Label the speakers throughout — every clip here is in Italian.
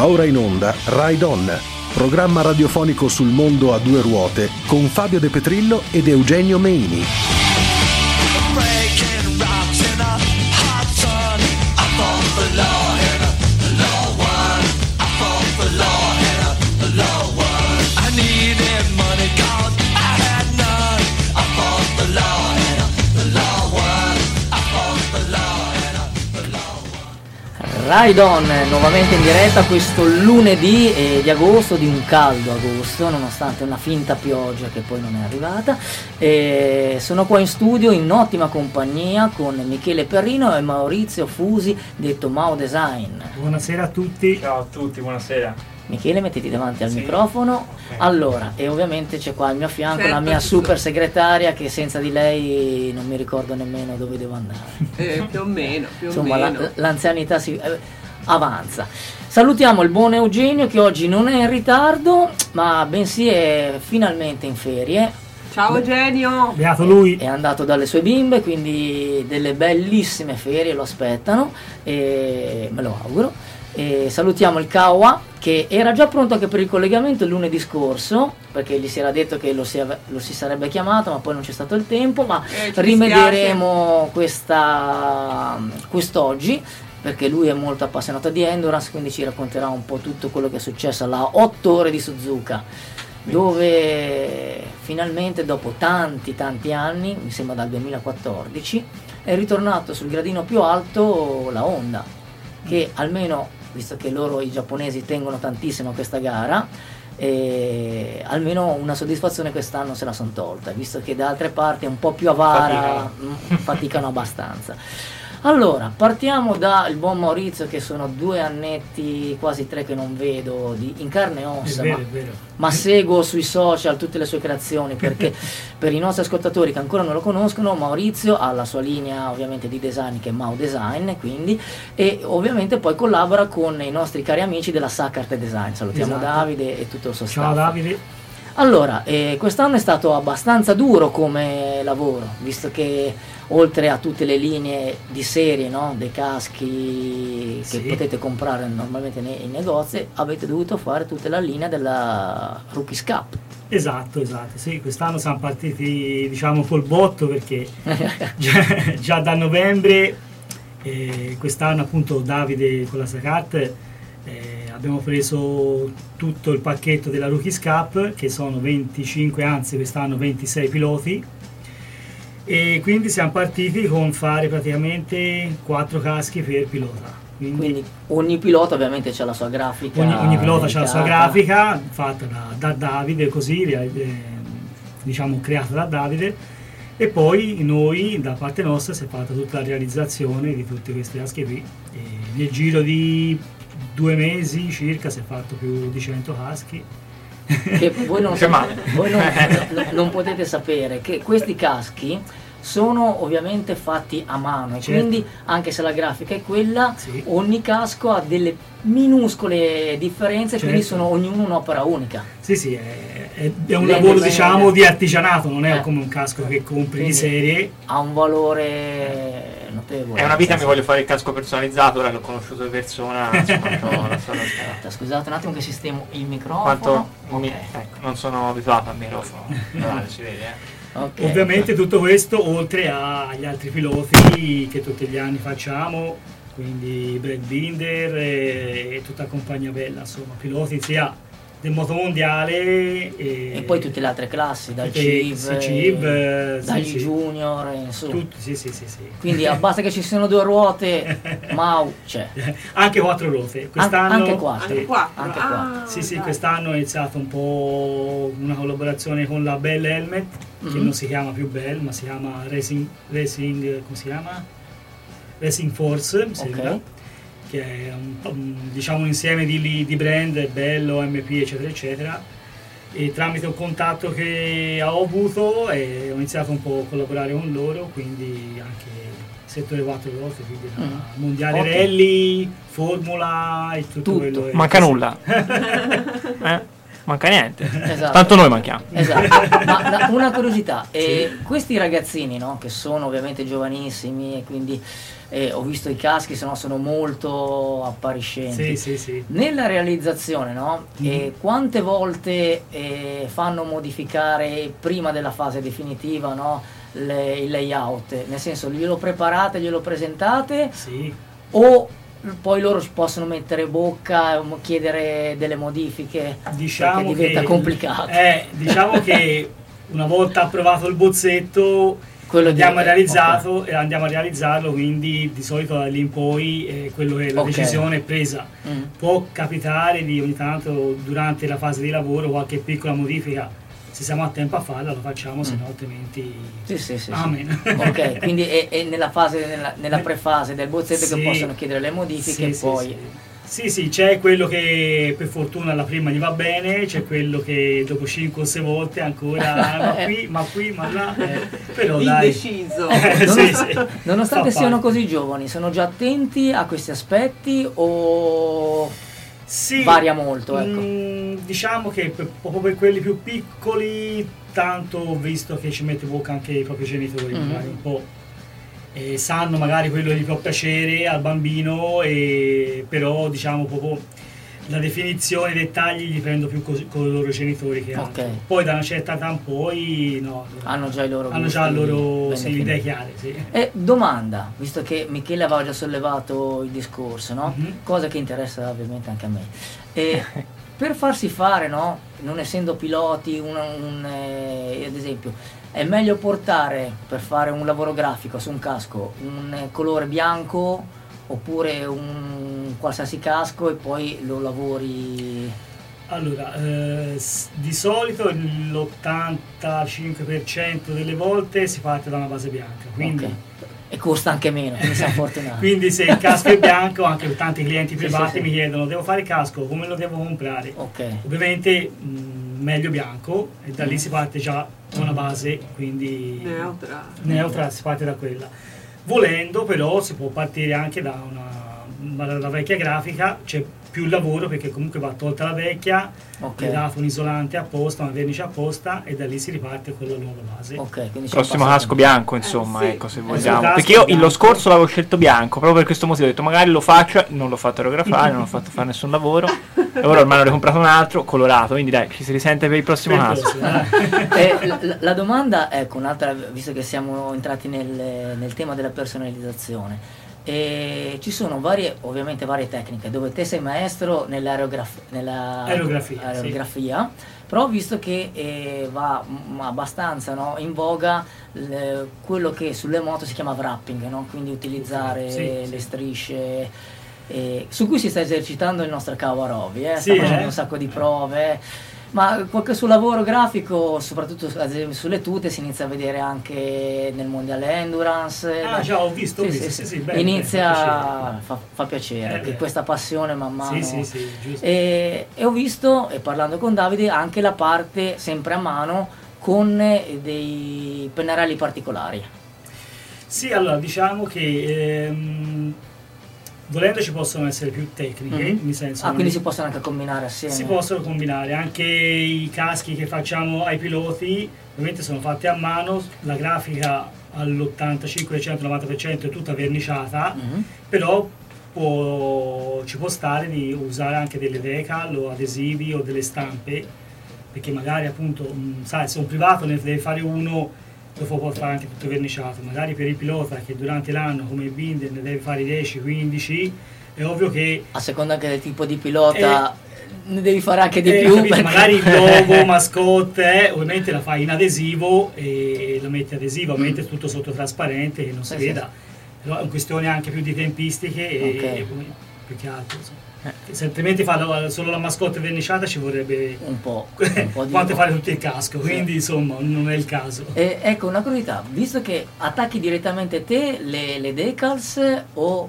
Speaker 1: Va ora in onda Ride On, programma radiofonico sul mondo a due ruote con Fabio De Petrillo ed Eugenio Meini.
Speaker 2: Ride On nuovamente in diretta questo lunedì di agosto, di un caldo agosto, nonostante una finta pioggia che poi non è arrivata. Sono qua in studio in ottima compagnia con Michele Perrino e Maurizio Fusi, detto Mau Design.
Speaker 3: Buonasera a tutti.
Speaker 4: Ciao a tutti, buonasera.
Speaker 2: Michele, mettiti davanti al microfono. Okay. Allora, e ovviamente c'è qua al mio fianco la mia super segretaria, che senza di lei non mi ricordo nemmeno dove devo andare.
Speaker 5: Più o meno.
Speaker 2: Insomma, l'anzianità si avanza. Salutiamo il buon Eugenio, che oggi non è in ritardo, ma bensì è finalmente in ferie.
Speaker 5: Ciao Eugenio!
Speaker 3: Beato lui!
Speaker 2: È andato dalle sue bimbe, quindi delle bellissime ferie lo aspettano, e me lo auguro. E salutiamo il Kawa, che era già pronto anche per il collegamento il lunedì scorso, perché gli si era detto che lo si sarebbe chiamato, ma poi non c'è stato il tempo, ma rimedieremo quest'oggi, perché lui è molto appassionato di endurance, quindi ci racconterà un po' tutto quello che è successo alla 8 ore di Suzuka, dove finalmente dopo tanti anni, mi sembra dal 2014, è ritornato sul gradino più alto la Honda, che almeno, visto che loro i giapponesi tengono tantissimo a questa gara, almeno una soddisfazione quest'anno se la sono tolta, visto che da altre parti è un po' più avara, faticano abbastanza. Allora, partiamo dal buon Maurizio, che sono 2 annetti, quasi 3 che non vedo in carne e ossa,
Speaker 3: è vero.
Speaker 2: Ma seguo sui social tutte le sue creazioni, perché per i nostri ascoltatori che ancora non lo conoscono, Maurizio ha la sua linea ovviamente di design, che è Mau Design, quindi, e ovviamente poi collabora con i nostri cari amici della Saccarte Design. Salutiamo Davide e tutto il suo staff.
Speaker 3: Ciao Davide.
Speaker 2: Allora, quest'anno è stato abbastanza duro come lavoro, visto che oltre a tutte le linee di serie, no, dei caschi che potete comprare normalmente nei negozi, avete dovuto fare tutta la linea della Rookies Cup.
Speaker 3: Esatto, sì, quest'anno siamo partiti, diciamo, col botto, perché già da novembre, quest'anno appunto Davide con la Saccarte abbiamo preso tutto il pacchetto della Rookies Cup, che sono 25, anzi quest'anno 26 piloti, e quindi siamo partiti con fare praticamente 4 caschi per pilota.
Speaker 2: Quindi ogni pilota ovviamente c'ha la sua grafica.
Speaker 3: Ogni pilota ha la sua grafica fatta da Davide, così diciamo creata da Davide, e poi noi da parte nostra si è fatta tutta la realizzazione di tutti questi caschi qui, e nel giro di 2 mesi circa si è fatto più di 100 caschi.
Speaker 2: Che voi non potete sapere che questi caschi sono ovviamente fatti a mano, e quindi anche se la grafica è quella, ogni casco ha delle minuscole differenze, quindi sono ognuno un'opera unica.
Speaker 3: Sì, è un lavoro, diciamo, di artigianato, non è come un casco che compri quindi di serie.
Speaker 2: Ha un valore notevole.
Speaker 4: È una vita, mi voglio fare il casco personalizzato, ora l'ho conosciuto di persona.
Speaker 2: Scusate un attimo che sistemo il microfono.
Speaker 4: Ecco, non sono abituato al microfono. Allora, si vede,
Speaker 3: Okay. Ovviamente tutto questo oltre agli altri piloti che tutti gli anni facciamo, quindi Brad Binder e tutta compagnia bella, insomma, piloti sia del motomondiale
Speaker 2: e poi tutte le altre classi, dal CIV, dagli junior, insomma.
Speaker 3: Tutto, sì.
Speaker 2: Quindi basta che ci siano 2 ruote, Mau c'è.
Speaker 3: Anche 4 ruote. Quest'anno,
Speaker 2: anche 4.
Speaker 3: Sì, quest'anno è iniziato un po' una collaborazione con la Bell Helmet, che non si chiama più Bell, ma si chiama Racing, come si chiama? Racing Force, mi sembra, che è diciamo un insieme di brand, bello, MP, eccetera, e tramite un contatto che ho avuto ho iniziato un po' a collaborare con loro, quindi anche settore 4 ruote, quindi mondiale rally, formula e tutto quello.
Speaker 4: Manca nulla. manca niente.
Speaker 2: Esatto.
Speaker 4: Tanto noi manchiamo.
Speaker 2: Esatto, ma una curiosità,
Speaker 3: Sì.
Speaker 2: questi ragazzini, no, che sono ovviamente giovanissimi e quindi ho visto i caschi, se no sono molto appariscenti.
Speaker 3: Sì.
Speaker 2: Nella realizzazione, no, quante volte fanno modificare prima della fase definitiva, no, il layout? Nel senso, glielo preparate, glielo presentate
Speaker 3: Sì.
Speaker 2: o poi loro ci possono mettere bocca e chiedere delle modifiche,
Speaker 3: Diciamo
Speaker 2: perché diventa
Speaker 3: che,
Speaker 2: complicato.
Speaker 3: Diciamo che una volta approvato il bozzetto
Speaker 2: Quello
Speaker 3: andiamo a
Speaker 2: ok.
Speaker 3: realizzarlo, quindi di solito da lì in poi quello che la
Speaker 2: Ok.
Speaker 3: decisione è presa. Può capitare di ogni tanto durante la fase di lavoro qualche piccola modifica, se siamo a tempo a farla lo facciamo, se no altrimenti
Speaker 2: Sì.
Speaker 3: amen.
Speaker 2: Ok, quindi è nella fase, nella prefase del bozzetto
Speaker 3: Sì.
Speaker 2: che possono chiedere le modifiche e poi...
Speaker 3: Sì, c'è quello che per fortuna la prima gli va bene, c'è quello che dopo 5 o 6 volte ancora ma qui, ma là, però dai.
Speaker 5: Indeciso.
Speaker 3: Sì.
Speaker 2: Nonostante
Speaker 3: Fa
Speaker 2: siano
Speaker 3: parte.
Speaker 2: così giovani, sono già attenti a questi aspetti o
Speaker 3: Sì,
Speaker 2: varia molto? Ecco.
Speaker 3: diciamo che proprio per quelli più piccoli, tanto ho visto che ci mette bocca anche i propri genitori, magari un po'. Sanno magari quello che gli può piacere al bambino, però diciamo proprio la definizione, i dettagli li prendo più con i loro genitori che altro.
Speaker 2: Ok.
Speaker 3: Poi da una certa età in poi no,
Speaker 2: Hanno già i loro
Speaker 3: hanno
Speaker 2: gusti
Speaker 3: già le loro
Speaker 2: ben
Speaker 3: sì,
Speaker 2: definiti.
Speaker 3: idee chiare. Sì.
Speaker 2: E domanda, visto che Michele aveva già sollevato il discorso, no? Cosa che interessa ovviamente anche a me. Per farsi fare, no? Non essendo piloti, ad esempio, è meglio portare per fare un lavoro grafico su un casco un colore bianco oppure un qualsiasi casco e poi lo lavori...
Speaker 3: Allora, di solito l'85% delle volte si parte da una base bianca, quindi...
Speaker 2: Ok. E costa anche meno, quindi siamo fortunati.
Speaker 3: Quindi se il casco è bianco, anche per tanti clienti privati
Speaker 2: sì.
Speaker 3: mi chiedono: devo fare il casco, come lo devo comprare?
Speaker 2: Ok.
Speaker 3: Ovviamente meglio bianco, e da lì si parte già da una base, quindi neutra, si parte da quella. Volendo però si può partire anche da una vecchia grafica, c'è più lavoro perché comunque va tolta la vecchia,
Speaker 2: Ok.
Speaker 3: è dato un isolante apposta, una vernice apposta e da lì si riparte con la nuova base.
Speaker 2: Ok, quindi c'è
Speaker 4: Prossimo
Speaker 2: un passaggio.
Speaker 4: casco bianco, insomma,
Speaker 5: sì.
Speaker 4: ecco, se
Speaker 3: Casco
Speaker 4: vogliamo. Perché io
Speaker 3: bianco.
Speaker 4: lo scorso l'avevo scelto bianco, proprio per questo motivo. Ho detto magari lo faccio, non l'ho fatto aerografare, non ho fatto fare nessun lavoro. E ora ormai ne ho comprato un altro, colorato, quindi dai, ci si risente per il prossimo casco.
Speaker 2: La domanda, ecco, un'altra, visto che siamo entrati nel tema della personalizzazione. Ci sono ovviamente varie tecniche dove te sei maestro nell'aerografia, però ho visto che va abbastanza, no, in voga quello che sulle moto si chiama wrapping, no? Quindi utilizzare le strisce, su cui si sta esercitando il nostro cavo Arovi, sta facendo un sacco di prove. Ma qualche suo lavoro grafico, soprattutto ad esempio sulle tute, si inizia a vedere anche nel mondiale endurance.
Speaker 3: Già ho visto, sì, bene,
Speaker 2: inizia, fa piacere che questa passione man mano.
Speaker 3: Sì, giusto.
Speaker 2: E ho visto, e parlando con Davide, anche la parte sempre a mano con dei pennarelli particolari.
Speaker 3: Sì, allora diciamo che volendo ci possono essere più tecniche, nel senso...
Speaker 2: quindi si possono anche combinare assieme?
Speaker 3: Si possono combinare, anche i caschi che facciamo ai piloti, ovviamente sono fatti a mano, la grafica all'85-90% è tutta verniciata, però ci può stare di usare anche delle decal o adesivi o delle stampe, perché magari appunto, sai, se un privato ne deve fare uno, lo può fare anche tutto verniciato, magari per il pilota che durante l'anno come Binder ne deve fare 10-15, è ovvio che
Speaker 2: a seconda anche del tipo di pilota ne devi fare anche di più,
Speaker 3: perché magari il logo, mascotte, ovviamente la fai in adesivo e la metti adesiva, ovviamente è tutto sotto trasparente che non si veda, però è una questione anche più di tempistiche e più che altro, insomma. Se altrimenti fa solo la mascotte verniciata ci vorrebbe
Speaker 2: un po' di
Speaker 3: quanto fare tutto il casco, quindi insomma non è il caso.
Speaker 2: Ecco, una curiosità, visto che attacchi direttamente te le decals o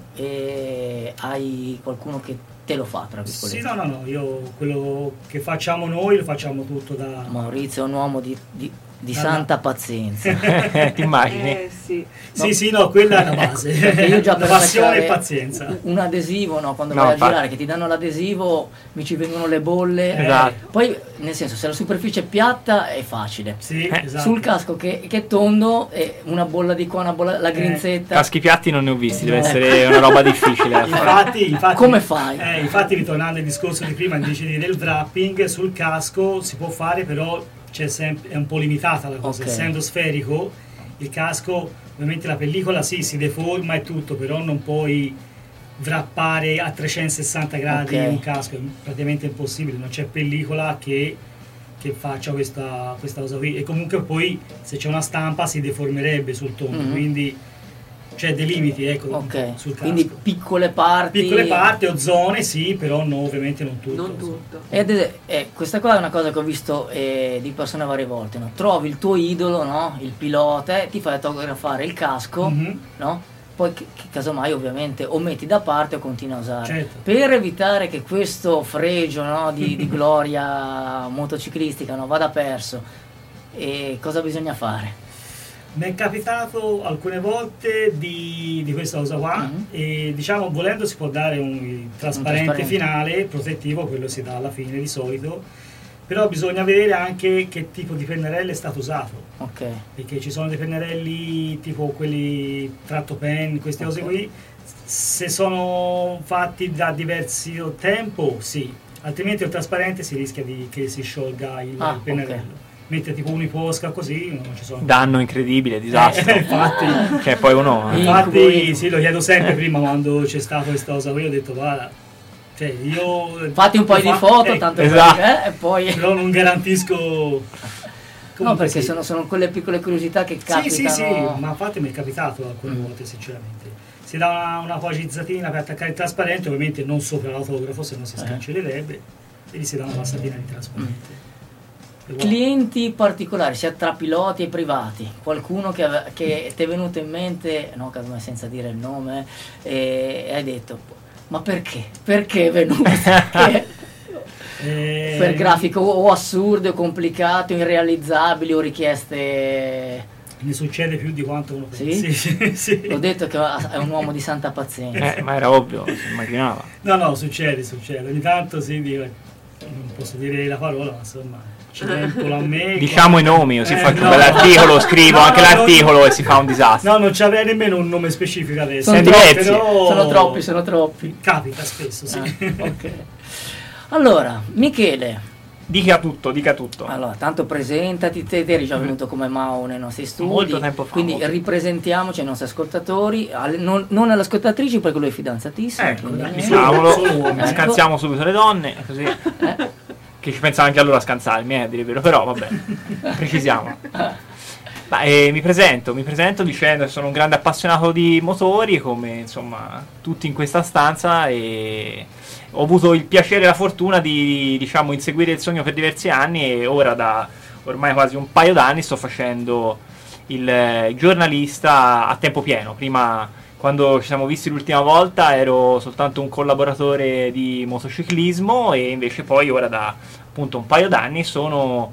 Speaker 2: hai qualcuno che te lo fa, tra virgolette?
Speaker 3: Sì, no, io quello che facciamo noi lo facciamo tutto da...
Speaker 2: Maurizio è un uomo di di santa pazienza.
Speaker 4: Ti immagini?
Speaker 5: Sì.
Speaker 3: Sì, no, quella è la base.
Speaker 2: Perché io già per
Speaker 3: Passione e
Speaker 2: attaccare
Speaker 3: pazienza.
Speaker 2: un adesivo, no, quando
Speaker 4: No,
Speaker 2: vai a
Speaker 4: infatti.
Speaker 2: girare che ti danno l'adesivo mi ci vengono le bolle.
Speaker 4: Esatto.
Speaker 2: Poi nel senso, se la superficie è piatta è facile.
Speaker 3: Sì, esatto.
Speaker 2: Sul casco che è tondo, una bolla di qua, una bolla, la grinzetta.
Speaker 4: Caschi piatti non ne ho visti, deve essere una roba difficile da fare.
Speaker 3: Infatti,
Speaker 2: Come fai?
Speaker 3: Infatti, ritornando al discorso di prima, invece del wrapping, sul casco si può fare, però è un po' limitata la cosa.
Speaker 2: Ok.
Speaker 3: Essendo sferico, il casco, ovviamente la pellicola sì, si deforma e tutto, però non puoi wrappare a 360 gradi
Speaker 2: Ok.
Speaker 3: un casco, è praticamente impossibile, non c'è pellicola che faccia questa cosa qui. E comunque poi se c'è una stampa si deformerebbe sul tondo,
Speaker 2: Mhm.
Speaker 3: quindi c'è dei limiti, ecco,
Speaker 2: Ok,
Speaker 3: sul casco.
Speaker 2: quindi piccole parti.
Speaker 3: Piccole parti o zone sì, però no, ovviamente non tutto.
Speaker 5: Non tutto.
Speaker 2: Questa qua è una cosa che ho visto di persone varie volte, no? Trovi il tuo idolo, no? Il pilota, ti fai autografare il casco,
Speaker 3: Mhm.
Speaker 2: no? Poi che casomai ovviamente o metti da parte o continui a usare.
Speaker 3: Certo.
Speaker 2: Per evitare che questo fregio, no, di gloria motociclistica, no, vada perso, cosa bisogna fare?
Speaker 3: Mi è capitato alcune volte di questa cosa qua
Speaker 2: Mhm.
Speaker 3: e diciamo volendo si può dare un trasparente finale protettivo, quello si dà alla fine di solito, però bisogna vedere anche che tipo di pennarello è stato usato,
Speaker 2: Ok,
Speaker 3: perché ci sono dei pennarelli tipo quelli tratto pen, queste cose
Speaker 2: Ok.
Speaker 3: qui, se sono fatti da diverso tempo sì, altrimenti il trasparente si rischia che si sciolga il
Speaker 2: Ah,
Speaker 3: pennarello. Mentre tipo un'iposca così non ci sono.
Speaker 4: Danno incredibile, disastro.
Speaker 3: Infatti,
Speaker 4: Cioè poi uno...
Speaker 3: infatti sì, lo chiedo sempre prima quando c'è stata questa cosa qui, ho detto guarda, cioè io
Speaker 2: fatti un paio di foto, tanto
Speaker 4: esatto.
Speaker 2: e poi...
Speaker 3: però non garantisco.
Speaker 2: No,
Speaker 3: Comunque
Speaker 2: perché
Speaker 3: sì.
Speaker 2: sono quelle piccole curiosità che capitano.
Speaker 3: Sì, ma infatti mi è capitato alcune volte sinceramente. Si dà una pogizzatina per attaccare il trasparente, ovviamente non sopra l'autografo, se no si scancellerebbe, e gli si dà una passatina di trasparente. E voilà.
Speaker 2: Clienti particolari, sia tra piloti e privati, qualcuno che ti è venuto in mente, no, casomai senza dire il nome, e hai detto, ma perché? Perché è venuto? Per grafico o assurde, o complicate, o irrealizzabili, o richieste...
Speaker 3: Ne succede più di quanto uno
Speaker 2: Sì?
Speaker 3: pensa. Sì.
Speaker 2: L'ho detto che è un uomo di santa pazienza.
Speaker 4: Ma era ovvio, si immaginava.
Speaker 3: No, succede. Ogni tanto sì, non posso dire la parola, ma insomma, ci tempola a me.
Speaker 4: Diciamo i nomi, così faccio
Speaker 3: no.
Speaker 4: un bell'articolo, scrivo
Speaker 3: No,
Speaker 4: anche
Speaker 3: no,
Speaker 4: l'articolo e si fa un disastro.
Speaker 3: No, non c'avrei nemmeno un nome specifico adesso.
Speaker 2: Sono
Speaker 4: troppi,
Speaker 3: però
Speaker 2: sono troppi.
Speaker 3: capita spesso, sì.
Speaker 2: Ok. Allora, Michele,
Speaker 4: Dica tutto.
Speaker 2: allora, tanto presentati, te eri già venuto come Mao nei nostri studi,
Speaker 4: Molto tempo fa,
Speaker 2: quindi
Speaker 4: molto.
Speaker 2: ripresentiamoci ai nostri ascoltatori, non alle ascoltatrici perché lui è fidanzatissimo.
Speaker 4: Ecco,
Speaker 2: quindi-
Speaker 4: diciamolo,
Speaker 3: Solo uomini.
Speaker 4: scansiamo subito le donne, così. Che ci pensano anche allora a scansarmi, a dire il vero, però vabbè, precisiamo. Ma, mi presento dicendo che sono un grande appassionato di motori, come insomma tutti in questa stanza, e ho avuto il piacere e la fortuna di, diciamo, inseguire il sogno per diversi anni, e ora da ormai quasi un paio d'anni sto facendo il giornalista a tempo pieno. Prima, quando ci siamo visti l'ultima volta, ero soltanto un collaboratore di motociclismo, e invece poi ora da appunto un paio d'anni sono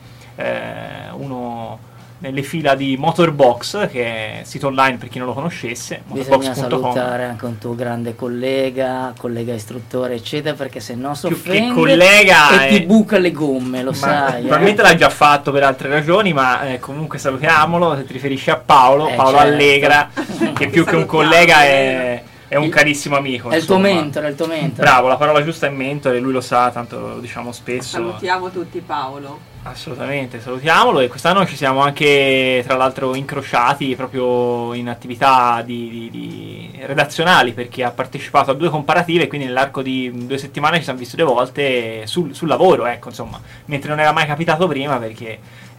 Speaker 4: uno nelle fila di Motorbox, che è sito online per chi non lo conoscesse,
Speaker 2: Bisogna
Speaker 4: motorbox.com.
Speaker 2: salutare anche un tuo grande collega istruttore, eccetera, perché se no
Speaker 4: Più che
Speaker 2: s'offende
Speaker 4: collega
Speaker 2: e ti buca le gomme, lo sai.
Speaker 4: probabilmente l'ha già fatto per altre ragioni, ma comunque salutiamolo. Se ti riferisci a Paolo
Speaker 2: Certo.
Speaker 4: Allegra, che più che un collega è un carissimo amico.
Speaker 2: È il tuo
Speaker 4: insomma.
Speaker 2: mentore, è il tuo mentore.
Speaker 4: Bravo, la parola giusta è mentore, lui lo sa, tanto lo diciamo spesso.
Speaker 5: Salutiamo tutti Paolo.
Speaker 4: Assolutamente, salutiamolo. E quest'anno ci siamo anche, tra l'altro, incrociati proprio in attività di redazionali, perché ha partecipato a 2 comparative, quindi nell'arco di 2 settimane ci siamo visti 2 volte sul lavoro, ecco, insomma, mentre non era mai capitato prima, perché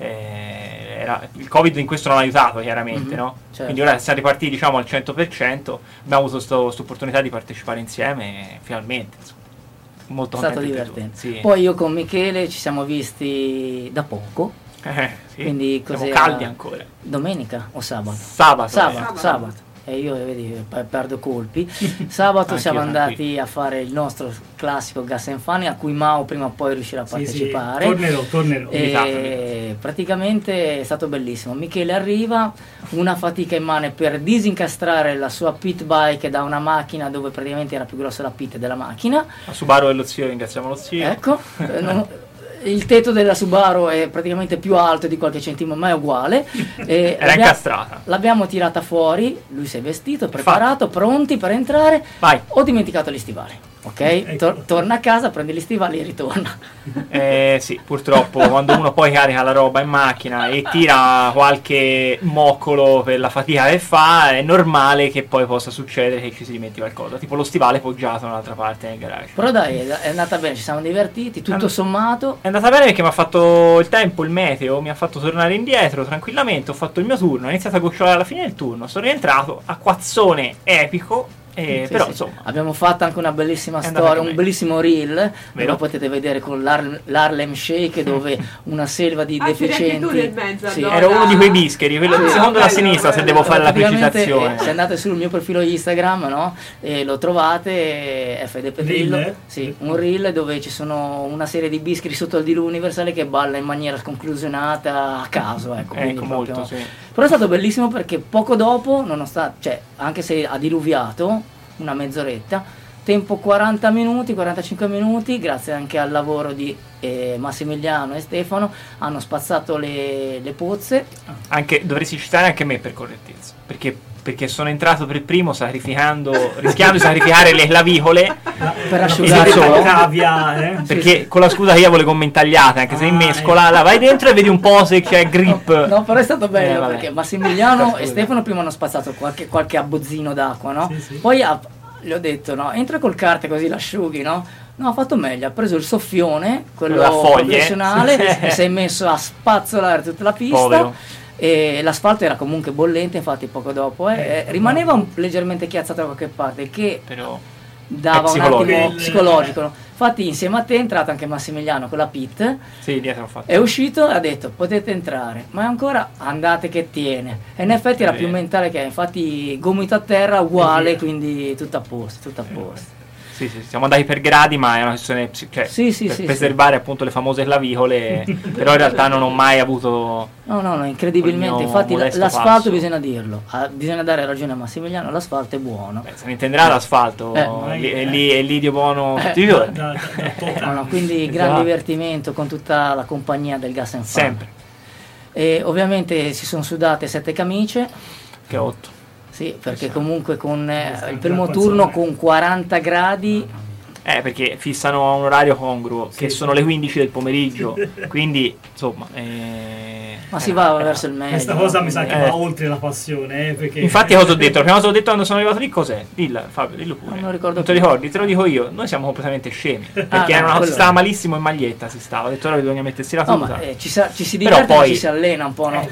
Speaker 4: il Covid in questo non ha aiutato, chiaramente, no?
Speaker 2: Certo.
Speaker 4: Quindi ora siamo ripartiti, diciamo, al 100%, abbiamo avuto questa opportunità di partecipare insieme, finalmente, insomma. Molto
Speaker 2: È stato
Speaker 4: contenti per
Speaker 2: divertente.
Speaker 4: tutti, sì.
Speaker 2: Poi io con Michele ci siamo visti da poco,
Speaker 4: Sì,
Speaker 2: quindi
Speaker 4: siamo
Speaker 2: cos'era?
Speaker 4: caldi ancora.
Speaker 2: Domenica o sabato?
Speaker 4: Sabato.
Speaker 2: Sabato. e io vedi perdo colpi. Sabato siamo andati a fare il nostro classico Gas and Funny, a cui Mao prima o poi riuscirà a partecipare.
Speaker 3: Tornerò.
Speaker 2: E praticamente è stato bellissimo. Michele arriva, una fatica immane per disincastrare la sua pit bike da una macchina dove praticamente era più grossa la pit della macchina.
Speaker 4: La Subaru dello zio, ringraziamo lo zio.
Speaker 2: Ecco, il tetto della Subaru è praticamente più alto di qualche centimetro, ma è uguale.
Speaker 4: Era incastrata.
Speaker 2: L'abbiamo tirata fuori, lui si è vestito, preparato, pronti per entrare.
Speaker 4: Vai.
Speaker 2: Ho dimenticato gli stivali. Ok? Torna a casa, prende gli stivali e ritorna.
Speaker 4: Sì, purtroppo quando uno poi carica la roba in macchina e tira qualche moccolo per la fatica che fa, è normale che poi possa succedere che ci si dimentichi qualcosa, tipo lo stivale poggiato dall'altra parte nel garage.
Speaker 2: Però dai, è andata bene, ci siamo divertiti, tutto sommato.
Speaker 4: È andata bene perché mi ha fatto il tempo, il meteo, mi ha fatto tornare indietro tranquillamente, ho fatto il mio turno, ho iniziato a gocciolare alla fine del turno, sono rientrato, acquazzone epico. Però insomma
Speaker 2: abbiamo fatto anche una bellissima storia, un bellissimo reel, lo potete vedere con l'Harlem Shake, dove una selva di deficienti.
Speaker 4: Ero uno di quei bischeri, quello secondo la sinistra, se devo fare la precisazione.
Speaker 2: Se andate sul mio profilo Instagram, no? E lo trovate, FD Petrillo, un reel dove ci sono una serie di bischeri sotto il diluvio universale che balla in maniera sconclusionata a caso, ecco
Speaker 4: molto,
Speaker 2: Però è stato bellissimo perché poco dopo, anche se ha diluviato una mezz'oretta, tempo 40 minuti, 45 minuti, grazie anche al lavoro di Massimiliano e Stefano, hanno spazzato le pozze.
Speaker 4: Anche dovresti citare anche me per correttezza, perché sono entrato per primo rischiando di sacrificare le clavicole
Speaker 2: per asciugare
Speaker 4: la cavia, perché con la scusa che io volevo immentagliate, anche se in mescola, vai dentro e vedi un po' se c'è grip.
Speaker 2: No, però è stato bello perché Massimiliano e Stefano prima hanno spazzato qualche abbozzino d'acqua, no? Poi gli ho detto, no, entra col carte così l'asciughi, no? No, ha fatto meglio, ha preso il soffione, quello professionale, e si è messo a spazzolare tutta la pista. Povero. E l'asfalto era comunque bollente, infatti poco dopo rimaneva leggermente chiazzato da qualche parte, che
Speaker 4: però
Speaker 2: dava un attimo psicologico, no? Infatti insieme a te è entrato anche Massimiliano con la pit, è uscito e ha detto potete entrare, ma ancora andate che tiene, e in effetti era più mentale che infatti gomito a terra uguale, quindi tutto a posto.
Speaker 4: Sì, siamo andati per gradi, ma è una questione per preservare appunto le famose clavicole, però in realtà non ho mai avuto
Speaker 2: no, incredibilmente, infatti l'asfalto bisogna dirlo, bisogna dare ragione a Massimiliano, l'asfalto è buono.
Speaker 4: Se ne intenderà l'asfalto, è l'idio buono tutti i giorni.
Speaker 2: Quindi gran divertimento con tutta la compagnia del Gas and Fun.
Speaker 4: Sempre.
Speaker 2: E ovviamente si sono sudate 7 camicie.
Speaker 4: Che 8.
Speaker 2: Sì, perché comunque con il primo turno con 40 gradi.
Speaker 4: Perché fissano un orario congruo, che sono le 15 del pomeriggio, quindi insomma.
Speaker 2: Ma si va verso il meglio.
Speaker 3: Questa cosa mi sa che va oltre la passione, perché.
Speaker 4: Infatti, cosa ho detto? La prima cosa che ho detto quando sono arrivato lì, cos'è? Fabio, dillo pure.
Speaker 2: Non ricordo.
Speaker 4: Non te ricordi? Te lo dico io. Noi siamo completamente scemi. Perché si stava malissimo in maglietta, si stava. Ho detto ora bisogna mettersi la tuta.
Speaker 2: Ci si diverte, poi ci si allena un po', no?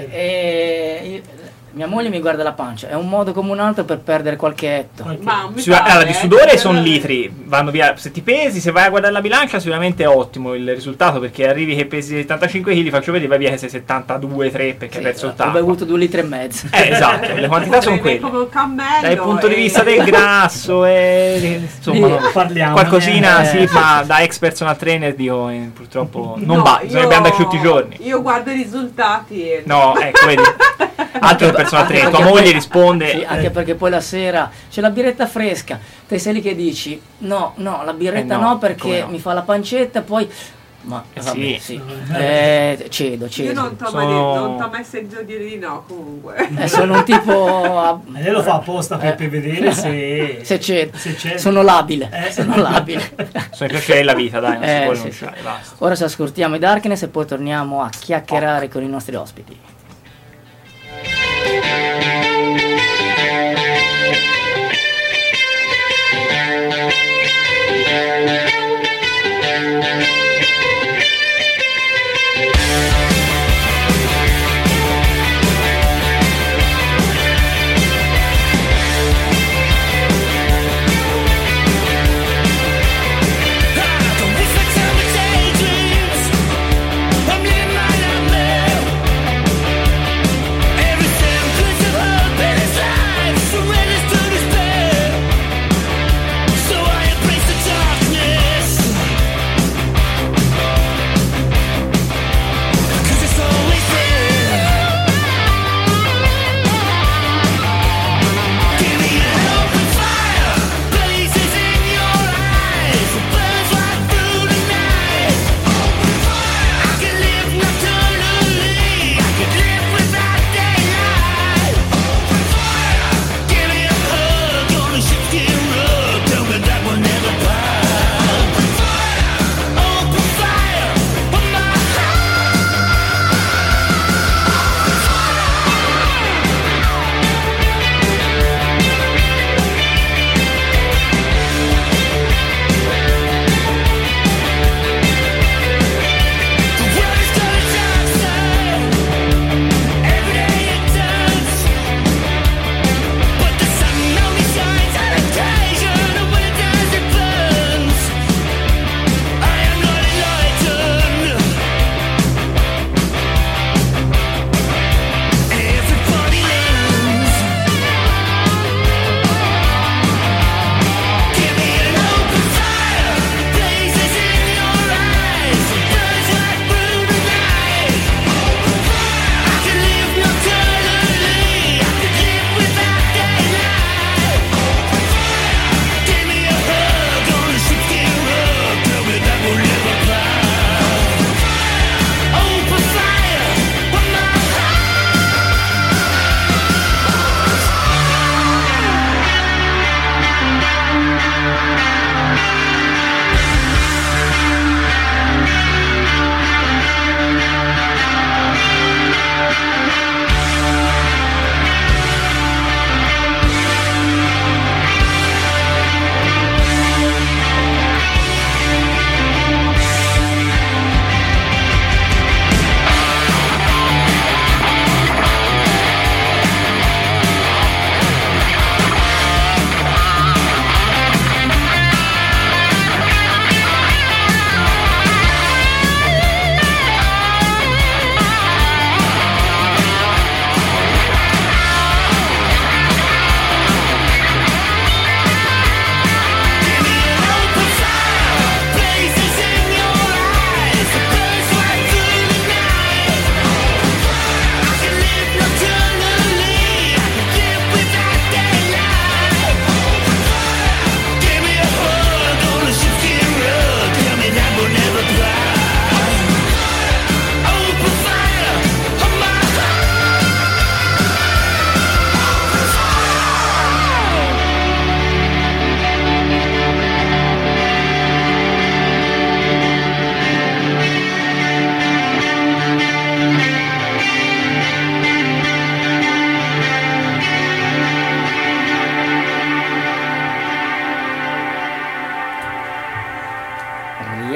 Speaker 2: Mia moglie mi guarda la pancia, è un modo come un altro per perdere qualche etto.
Speaker 4: Allora, di sudore sono litri, vanno via. Se ti pesi, se vai a guardare la bilancia, sicuramente è ottimo il risultato, perché arrivi che pesi 75 kg, faccio vedere, vai via che sei 72, 3 perché hai perso il tappo.
Speaker 2: Ho bevuto 2,5 litri.
Speaker 4: Esatto, le quantità sono quelle. Dal punto di vista del grasso, insomma, parliamo. Qualcosina, ma da ex personal trainer dico, purtroppo non va, bisognerebbe andare tutti i giorni.
Speaker 5: Io guardo i risultati.
Speaker 4: No, ecco, vedi. Altro per persona 3, tua moglie risponde.
Speaker 2: Sì, anche perché poi la sera c'è la birretta fresca, te sei lì che dici no, la birretta no perché mi fa la pancetta, poi cedo.
Speaker 5: Io non t'ho messaggio a dire di no comunque.
Speaker 2: Sono un tipo
Speaker 3: lei lo fa apposta per vedere se
Speaker 2: cedo. Sono labile.
Speaker 4: Sono i piaceri della vita, dai, non si può rinunciare, basta.
Speaker 2: Ora ci ascoltiamo i Darkness e poi torniamo a chiacchierare con i nostri ospiti.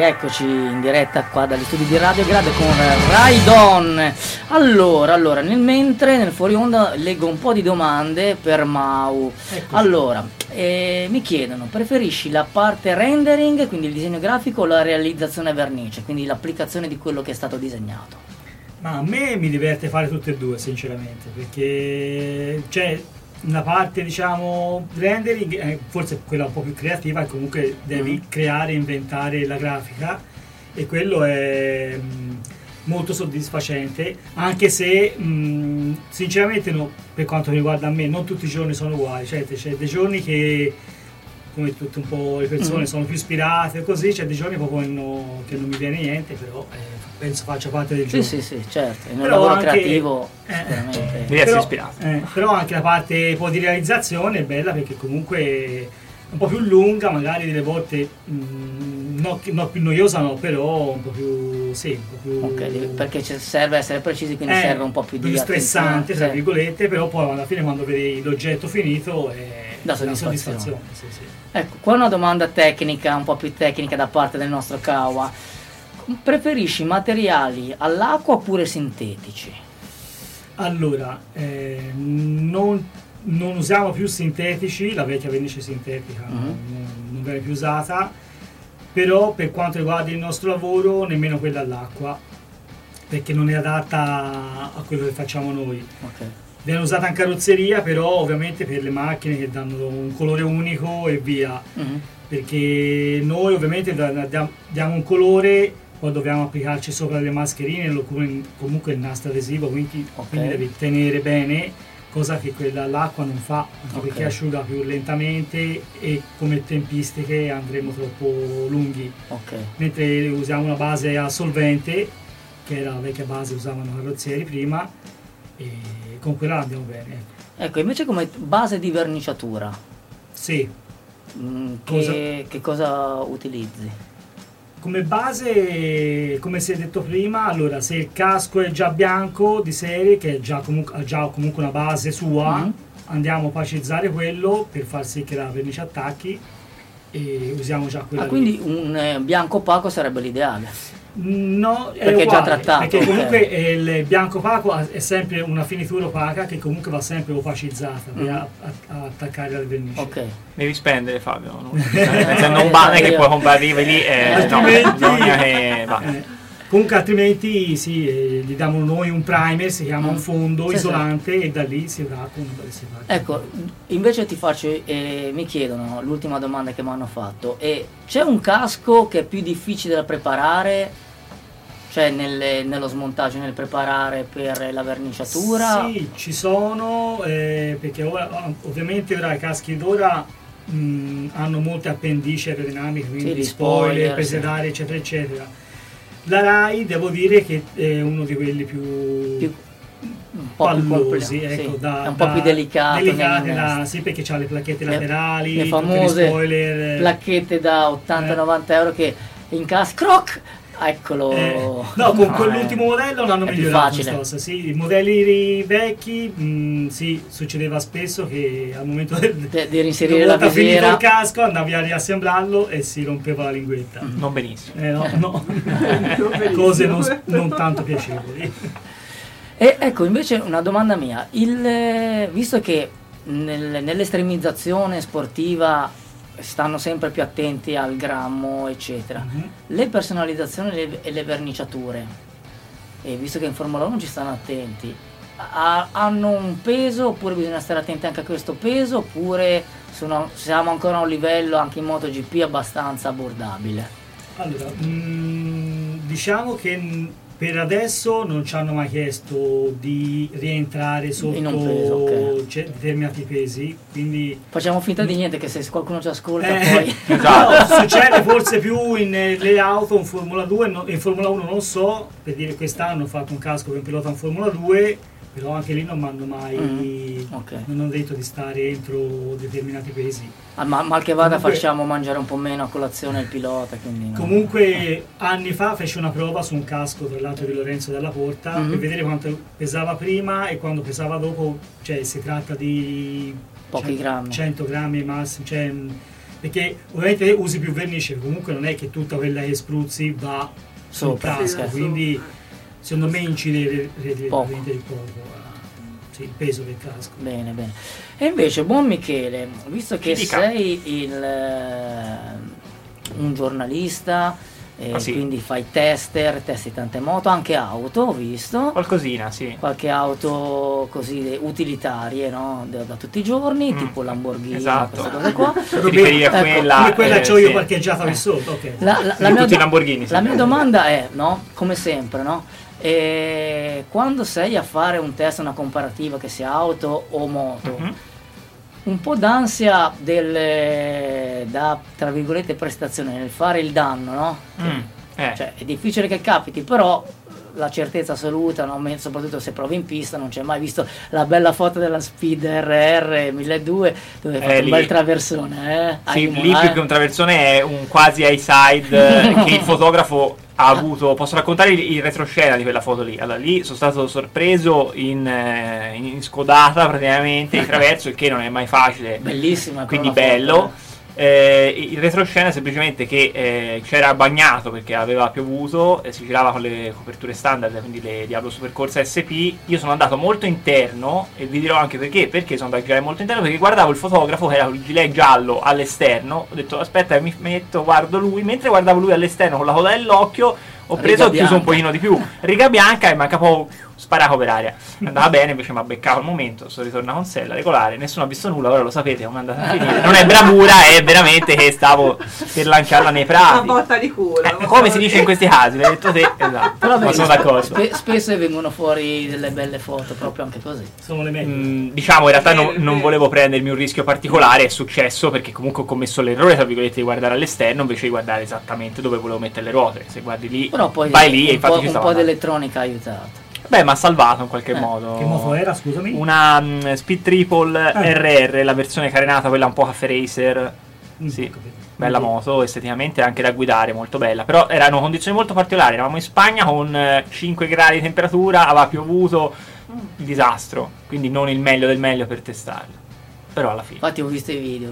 Speaker 2: rieccoci in diretta qua dagli studi di Radio Grade con Ride On. Allora, nel fuori onda leggo un po' di domande per Mau.
Speaker 3: Eccoci.
Speaker 2: Allora, mi chiedono, preferisci la parte rendering, quindi il disegno grafico, o la realizzazione a vernice, quindi l'applicazione di quello che è stato disegnato?
Speaker 3: Ma a me mi diverte fare tutte e due, sinceramente, perché c'è una parte, diciamo, rendering, forse quella un po' più creativa, e comunque devi creare, inventare la grafica, e quello è molto soddisfacente, anche se sinceramente per quanto riguarda me non tutti i giorni sono uguali, cioè c'è dei giorni che, come tutte un po' le persone, sono più ispirate, così c'è dei giorni proprio che non mi viene niente, però penso faccia parte del gioco.
Speaker 2: Sì, certo, in un
Speaker 3: Però
Speaker 2: lavoro
Speaker 3: anche,
Speaker 2: creativo sicuramente.
Speaker 4: Devi essere ispirato.
Speaker 3: Però anche la parte poi di realizzazione è bella, perché comunque è un po' più lunga, magari delle volte non più noiosa, no, però un po' più, sì, un po' più,
Speaker 2: Ok, perché serve essere precisi, quindi serve un po' più di
Speaker 3: stressante, tra
Speaker 2: attenzione.
Speaker 3: virgolette, però poi alla fine quando vedi l'oggetto finito è
Speaker 2: Da
Speaker 3: una
Speaker 2: soddisfazione.
Speaker 3: Sì.
Speaker 2: Ecco, qua una domanda tecnica, un po' più tecnica da parte del nostro Kawa. Preferisci materiali all'acqua oppure sintetici?
Speaker 3: Allora, non usiamo più sintetici, la vecchia vernice sintetica non viene più usata, però per quanto riguarda il nostro lavoro nemmeno quella all'acqua, perché non è adatta a quello che facciamo noi.
Speaker 2: Ok.
Speaker 3: Viene usata in carrozzeria, però ovviamente per le macchine che danno un colore unico e via, perché noi ovviamente diamo un colore, poi dobbiamo applicarci sopra le mascherine, comunque il nastro adesivo, quindi devi tenere bene, cosa che quella all'acqua non fa, anche perché asciuga più lentamente e come tempistiche andremo troppo lunghi. Mentre usiamo una base a solvente, che era la vecchia base che usavano i carrozzieri prima, e con quella andiamo bene.
Speaker 2: Ecco, invece come base di verniciatura,
Speaker 3: sì.
Speaker 2: Che cosa utilizzi?
Speaker 3: Come base, come si è detto prima, allora se il casco è già bianco di serie, che ha già comunque una base sua, andiamo a opacizzare quello per far sì che la vernice attacchi, e usiamo già quella.
Speaker 2: Quindi un bianco opaco sarebbe l'ideale?
Speaker 3: No,
Speaker 2: perché è già trattato.
Speaker 3: Perché comunque il bianco opaco è sempre una finitura opaca che comunque va sempre opacizzata per attaccare al vernice.
Speaker 2: Ok.
Speaker 4: Devi spendere, Fabio. Non vale che puoi comprare lì
Speaker 3: altrimenti comunque altrimenti gli diamo noi un primer, si chiama un fondo isolante, e da lì si va con
Speaker 2: Ecco, invece ti faccio, mi chiedono, l'ultima domanda che mi hanno fatto, c'è un casco che è più difficile da preparare, cioè nello smontaggio, nel preparare per la verniciatura?
Speaker 3: Sì, ci sono, perché ovviamente ora i caschi d'ora hanno molte appendici aerodinamiche, quindi spoiler, pesedari, eccetera eccetera. La Rai devo dire che è uno di quelli più
Speaker 2: un po'
Speaker 3: pallosi,
Speaker 2: più
Speaker 3: ecco,
Speaker 2: è un po' più delicato,
Speaker 3: sì, perché c'ha le placchette laterali,
Speaker 2: le
Speaker 3: tutti
Speaker 2: famose
Speaker 3: gli spoiler,
Speaker 2: placchette da 80-90 euro che incassi, croc, eccolo.
Speaker 3: No, con quell'ultimo modello l'hanno migliorato questa cosa, sì. I modelli vecchi, sì, succedeva spesso che al momento
Speaker 2: di reinserire la visiera,
Speaker 3: finito il casco, andavi a riassemblarlo e si rompeva la linguetta.
Speaker 4: Non benissimo.
Speaker 3: No. Cose non tanto piacevoli.
Speaker 2: E ecco, invece una domanda mia, visto che nell'estremizzazione sportiva stanno sempre più attenti al grammo, eccetera, le personalizzazioni e le verniciature, e visto che in Formula 1 ci stanno attenti, hanno un peso, oppure bisogna stare attenti anche a questo peso, oppure siamo ancora a un livello anche in MotoGP abbastanza abbordabile?
Speaker 3: Allora, diciamo che per adesso non ci hanno mai chiesto di rientrare sotto
Speaker 2: in un peso,
Speaker 3: determinati pesi, quindi
Speaker 2: facciamo finta di niente, che se qualcuno ci ascolta poi
Speaker 3: no, succede forse più nelle auto in Formula 2, in Formula 1 non so, per dire quest'anno ho fatto un casco per un pilota in Formula 2, però anche lì non mi hanno mai non hanno detto di stare entro determinati pesi.
Speaker 2: Mal che vada, comunque, facciamo mangiare un po' meno a colazione il pilota, quindi
Speaker 3: comunque anni fa fece una prova su un casco tra l'altro di Lorenzo Dalla Porta per vedere quanto pesava prima e quando pesava dopo, cioè si tratta di
Speaker 2: pochi grammi,
Speaker 3: 100 grammi massimo, cioè perché ovviamente usi più vernice, comunque non è che tutta quella che spruzzi va sul
Speaker 2: Sopra,
Speaker 3: casco,
Speaker 2: sì.
Speaker 3: quindi secondo me incide
Speaker 2: Poco.
Speaker 3: relativamente poco il peso del casco.
Speaker 2: Bene, bene. E invece, buon Michele, visto che
Speaker 4: Dica.
Speaker 2: sei un giornalista,
Speaker 4: sì.
Speaker 2: quindi fai testi tante moto, anche auto, ho visto.
Speaker 4: Qualcosina, sì.
Speaker 2: Qualche auto così utilitarie, no? Da tutti i giorni, tipo Lamborghini,
Speaker 4: esatto.
Speaker 2: queste cose qua.
Speaker 4: Ti riferivi a quella,
Speaker 3: Come quella c'ho io
Speaker 4: sì.
Speaker 3: parcheggiata qui sotto, ok.
Speaker 2: La
Speaker 4: Di
Speaker 2: mia
Speaker 4: tutti i Lamborghini, sì.
Speaker 2: la mia domanda è, no? Come sempre, no? Quando sei a fare un test, una comparativa, che sia auto o moto,
Speaker 4: Mhm.
Speaker 2: un po' d'ansia da, tra virgolette, prestazione nel fare il danno, no? Cioè, è difficile che capiti, però la certezza assoluta, no? Soprattutto se provi in pista, non c'è mai visto la bella foto della Speed RR 1200 dove hai fatto un
Speaker 4: lì.
Speaker 2: bel traversone,
Speaker 4: Sì,
Speaker 2: Imola,
Speaker 4: lì più che un traversone è un quasi high side che il fotografo ha avuto. Posso raccontare il retroscena di quella foto lì? Allora, lì sono stato sorpreso in scodata praticamente di traverso, il che non è mai facile,
Speaker 2: bellissima,
Speaker 4: quindi
Speaker 2: quella
Speaker 4: bello.
Speaker 2: foto,
Speaker 4: Il retroscena è semplicemente che c'era bagnato perché aveva piovuto e si girava con le coperture standard, quindi le Diablo Supercorsa SP. Io sono andato molto interno e vi dirò anche perché sono andato a girare molto interno, perché guardavo il fotografo che era con il gilet giallo all'esterno. Ho detto aspetta, mi metto, guardo lui. Mentre guardavo lui all'esterno con la coda dell'occhio, ho preso, ho chiuso un pochino di più, riga bianca, e manca poco sparato per aria. Andava bene, invece mi ha beccato il momento, sono ritornato con sella regolare, nessuno ha visto nulla, ora lo sapete come è andata a finire. Non è bravura, è veramente che stavo per lanciarla nei
Speaker 5: Una
Speaker 4: prati.
Speaker 5: botta di culo.
Speaker 4: Come si dice in questi casi, l'hai detto te, esatto.
Speaker 2: Però
Speaker 4: Ma
Speaker 2: vedi,
Speaker 4: sono d'accordo.
Speaker 2: spesso vengono fuori delle belle foto, proprio anche così.
Speaker 3: Sono le meglio.
Speaker 4: Diciamo, in realtà non volevo prendermi un rischio particolare, è successo perché comunque ho commesso l'errore, tra virgolette, di guardare all'esterno invece di guardare esattamente dove volevo mettere le ruote. Se guardi lì,
Speaker 2: Però poi
Speaker 4: vai lì e
Speaker 2: un po',
Speaker 4: infatti ci
Speaker 2: un
Speaker 4: stavo
Speaker 2: po'
Speaker 4: andando.
Speaker 2: d'elettronica ha aiutato.
Speaker 4: Beh, mi ha salvato in qualche
Speaker 2: Eh.
Speaker 4: modo.
Speaker 3: Che moto era, scusami?
Speaker 4: Una Speed Triple RR, la versione carenata, quella un po' cafe racer. Sì,
Speaker 3: Ho capito.
Speaker 4: bella moto, esteticamente anche da guidare, molto bella. Però erano condizioni molto particolari. Eravamo in Spagna con 5 gradi di temperatura, aveva piovuto, il disastro. Quindi non il meglio del meglio per testarlo. Però alla fine.
Speaker 2: Infatti ho visto i video.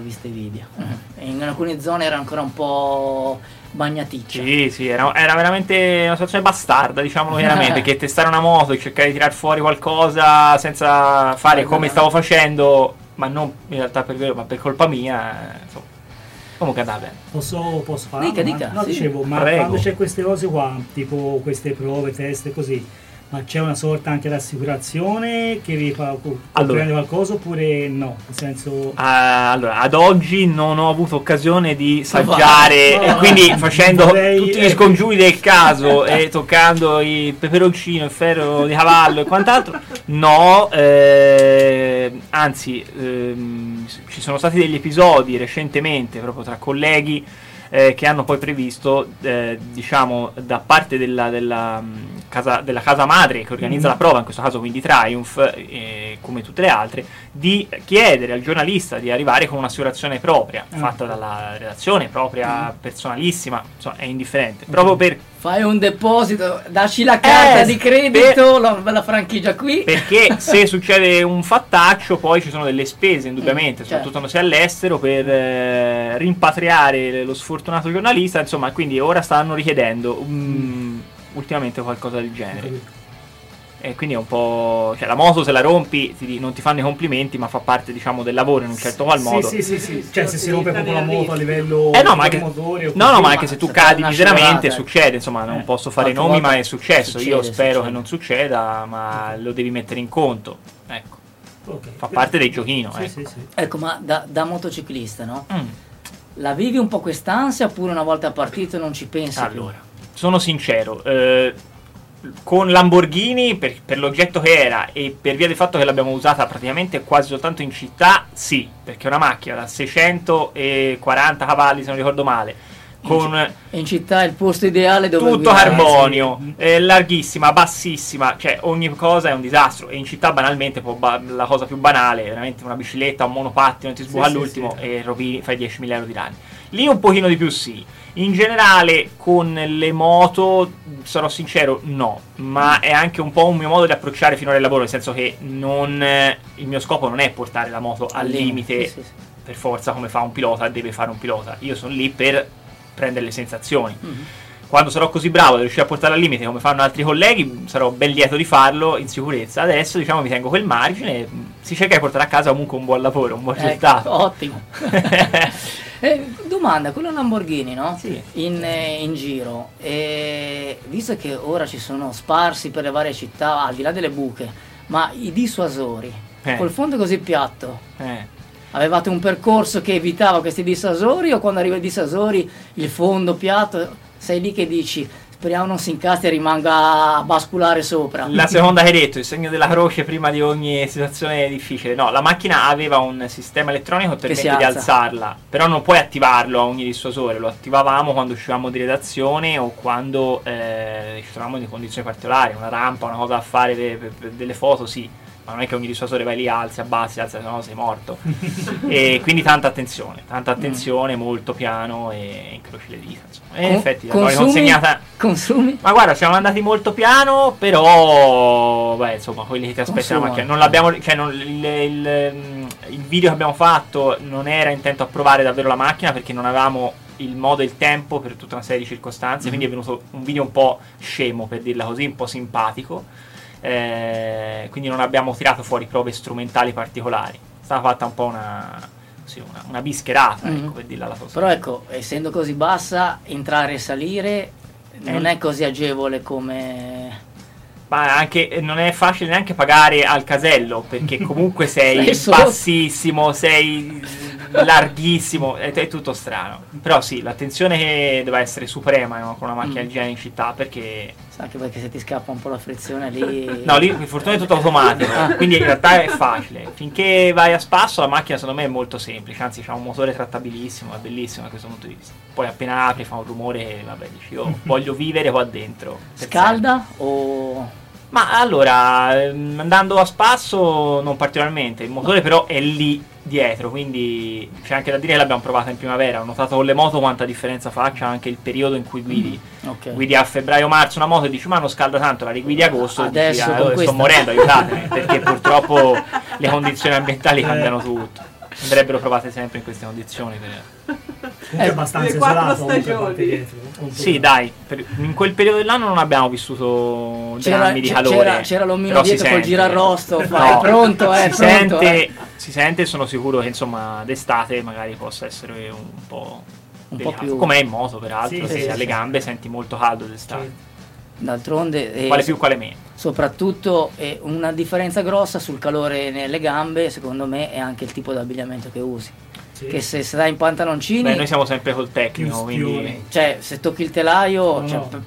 Speaker 2: In alcune zone era ancora un po' bagnaticcia.
Speaker 4: Sì, era veramente una situazione bastarda, diciamolo chiaramente, che testare una moto e cercare di tirar fuori qualcosa senza fare come stavo facendo, ma non in realtà per vero, ma per colpa mia, insomma. Comunque andava bene.
Speaker 3: Posso fare?
Speaker 2: Dica,
Speaker 3: No,
Speaker 2: sì.
Speaker 3: dicevo, ma
Speaker 4: Prego.
Speaker 3: quando c'è queste cose qua, tipo queste prove, test e così, ma c'è una sorta anche di assicurazione che vi fa comprende qualcosa oppure no? Nel senso...
Speaker 4: Allora, ad oggi non ho avuto occasione di saggiare,
Speaker 3: No,
Speaker 4: e quindi facendo
Speaker 3: vorrei-
Speaker 4: tutti gli scongiuri del caso e toccando il peperoncino, il ferro di cavallo e quant'altro, no, anzi, ci sono stati degli episodi recentemente proprio tra colleghi che hanno poi previsto, diciamo, da parte della casa madre che organizza la prova, in questo caso quindi Triumph, come tutte le altre, di chiedere al giornalista di arrivare con un'assicurazione propria, fatta dalla redazione propria, personalissima, insomma è indifferente, proprio per...
Speaker 2: Fai un deposito, dacci la carta di credito, la franchigia qui.
Speaker 4: Perché se succede un fattaccio poi ci sono delle spese indubbiamente, soprattutto quando sei all'estero, per rimpatriare lo sfortunato giornalista, insomma, quindi ora stanno richiedendo ultimamente qualcosa del genere. E quindi è un po'... cioè la moto se la rompi non ti fanno i complimenti, ma fa parte, diciamo, del lavoro in un certo qual modo.
Speaker 3: Sì. Cioè se si rompe proprio la moto a livello
Speaker 4: No, ma anche,
Speaker 3: motore o
Speaker 4: no,
Speaker 3: così,
Speaker 4: ma anche se tu
Speaker 2: se
Speaker 4: cadi
Speaker 2: fai una
Speaker 4: miseramente
Speaker 2: scivolata,
Speaker 4: succede, insomma, non posso fare
Speaker 2: qualche
Speaker 4: nomi,
Speaker 2: volta
Speaker 4: ma è successo. Io
Speaker 2: succede,
Speaker 4: spero
Speaker 2: succede.
Speaker 4: che non succeda, ma lo devi mettere in conto. Ecco,
Speaker 3: ok.
Speaker 4: fa parte del giochino,
Speaker 3: Sì,
Speaker 4: ecco.
Speaker 3: sì.
Speaker 2: Ecco, ma da motociclista, no?
Speaker 4: Mm.
Speaker 2: La vivi un po' quest'ansia oppure una volta partito non ci pensi
Speaker 4: Allora, sono sincero, con Lamborghini, per l'oggetto che era e per via del fatto che l'abbiamo usata praticamente quasi soltanto in città, sì, perché è una macchina da 640 cavalli, se non ricordo male, con
Speaker 2: più? In città è il posto ideale dove
Speaker 4: tutto
Speaker 2: guidare.
Speaker 4: carbonio, larghissima, bassissima, cioè ogni cosa è un disastro. E in città banalmente, la cosa più banale, veramente una bicicletta, un monopattino, ti sbuca all'ultimo e rovini, fai 10.000 euro di danni. Lì un pochino di più sì. In generale con le moto, sarò sincero, no, ma è anche un po' un mio modo di approcciare finora il lavoro, nel senso che il mio scopo non è portare la moto al limite
Speaker 2: Sì.
Speaker 4: per forza come fa un pilota, deve fare un pilota. Io sono lì per prendere le sensazioni. Quando sarò così bravo da riuscire a portarla al limite come fanno altri colleghi, sarò ben lieto di farlo in sicurezza. Adesso diciamo mi tengo quel margine, si cerca di portare a casa comunque un buon lavoro, un buon risultato.
Speaker 2: Ottimo. Domanda, quello Lamborghini, no?
Speaker 4: Sì.
Speaker 2: In giro, visto che ora ci sono sparsi per le varie città, al di là delle buche, ma i dissuasori, col fondo così piatto, avevate un percorso che evitava questi dissuasori, o quando arriva i dissuasori il fondo piatto sei lì che dici speriamo non si incastri e rimanga a basculare sopra?
Speaker 4: La seconda che hai detto, il segno della croce prima di ogni situazione difficile. No, la macchina aveva un sistema elettronico che permette di alzarla, però non puoi attivarlo a ogni dissuasore. Lo attivavamo quando uscivamo di redazione o quando ci trovavamo in condizioni particolari, una rampa, una cosa da fare per delle foto, sì. Ma non è che ogni dissuasore vai lì, alzi, abbassi, se no sei morto. E quindi tanta attenzione, molto piano e incroci le dita. E in effetti l'abbiamo consegnata.
Speaker 2: Consumi?
Speaker 4: Ma guarda, siamo andati molto piano, però beh, insomma, quelli che ti aspettano la macchina. Non l'abbiamo, cioè il video che abbiamo fatto non era intento a provare davvero la macchina, perché non avevamo il modo e il tempo per tutta una serie di circostanze, quindi è venuto un video un po' scemo, per dirla così, un po' simpatico. Quindi non abbiamo tirato fuori prove strumentali particolari, è stata fatta un po' una bischerata, ecco, per dirla la cosa.
Speaker 2: Però ecco, essendo così bassa, entrare e salire non è così agevole come...
Speaker 4: Ma anche non è facile neanche pagare al casello, perché comunque sei bassissimo, sei larghissimo, è tutto strano. Però sì, l'attenzione che deve essere suprema, no, con una macchina del genere in città, perché...
Speaker 2: Anche perché se ti scappa un po' la frizione lì...
Speaker 4: No, lì per fortuna è tutto automatico, quindi in realtà è facile. Finché vai a spasso la macchina secondo me è molto semplice, anzi c'ha un motore trattabilissimo, è bellissimo da questo punto di vista. Poi appena apri fa un rumore, vabbè, dici io voglio vivere qua dentro.
Speaker 2: Scalda o...
Speaker 4: Ma allora, andando a spasso non particolarmente, il motore però è lì dietro, quindi c'è anche da dire che l'abbiamo provata in primavera. Ho notato con le moto quanta differenza faccia anche il periodo in cui guidi. Guidi a febbraio-marzo una moto e dici ma non scalda tanto, la riguidi a agosto e dici sto morendo, aiutatemi, perché purtroppo le condizioni ambientali cambiano tutto. Andrebbero provate sempre in queste condizioni
Speaker 3: è abbastanza
Speaker 5: le 4
Speaker 3: isolato
Speaker 5: stagioni.
Speaker 4: sì, dai, in quel periodo dell'anno non abbiamo vissuto drammi di calore.
Speaker 2: C'era l'omino dietro col girarrosto,
Speaker 4: no,
Speaker 2: pronto,
Speaker 4: si sente, sono sicuro che insomma d'estate magari possa essere un po'
Speaker 2: più,
Speaker 4: come è in moto peraltro,
Speaker 3: sì,
Speaker 4: alle gambe senti molto caldo d'estate.
Speaker 2: D'altronde
Speaker 4: quale più quale meno.
Speaker 2: Soprattutto una differenza grossa sul calore nelle gambe, secondo me, è anche il tipo di abbigliamento che usi. Che se stai in pantaloncini...
Speaker 4: Beh, noi siamo sempre col tecnico, quindi...
Speaker 2: Cioè, se tocchi il telaio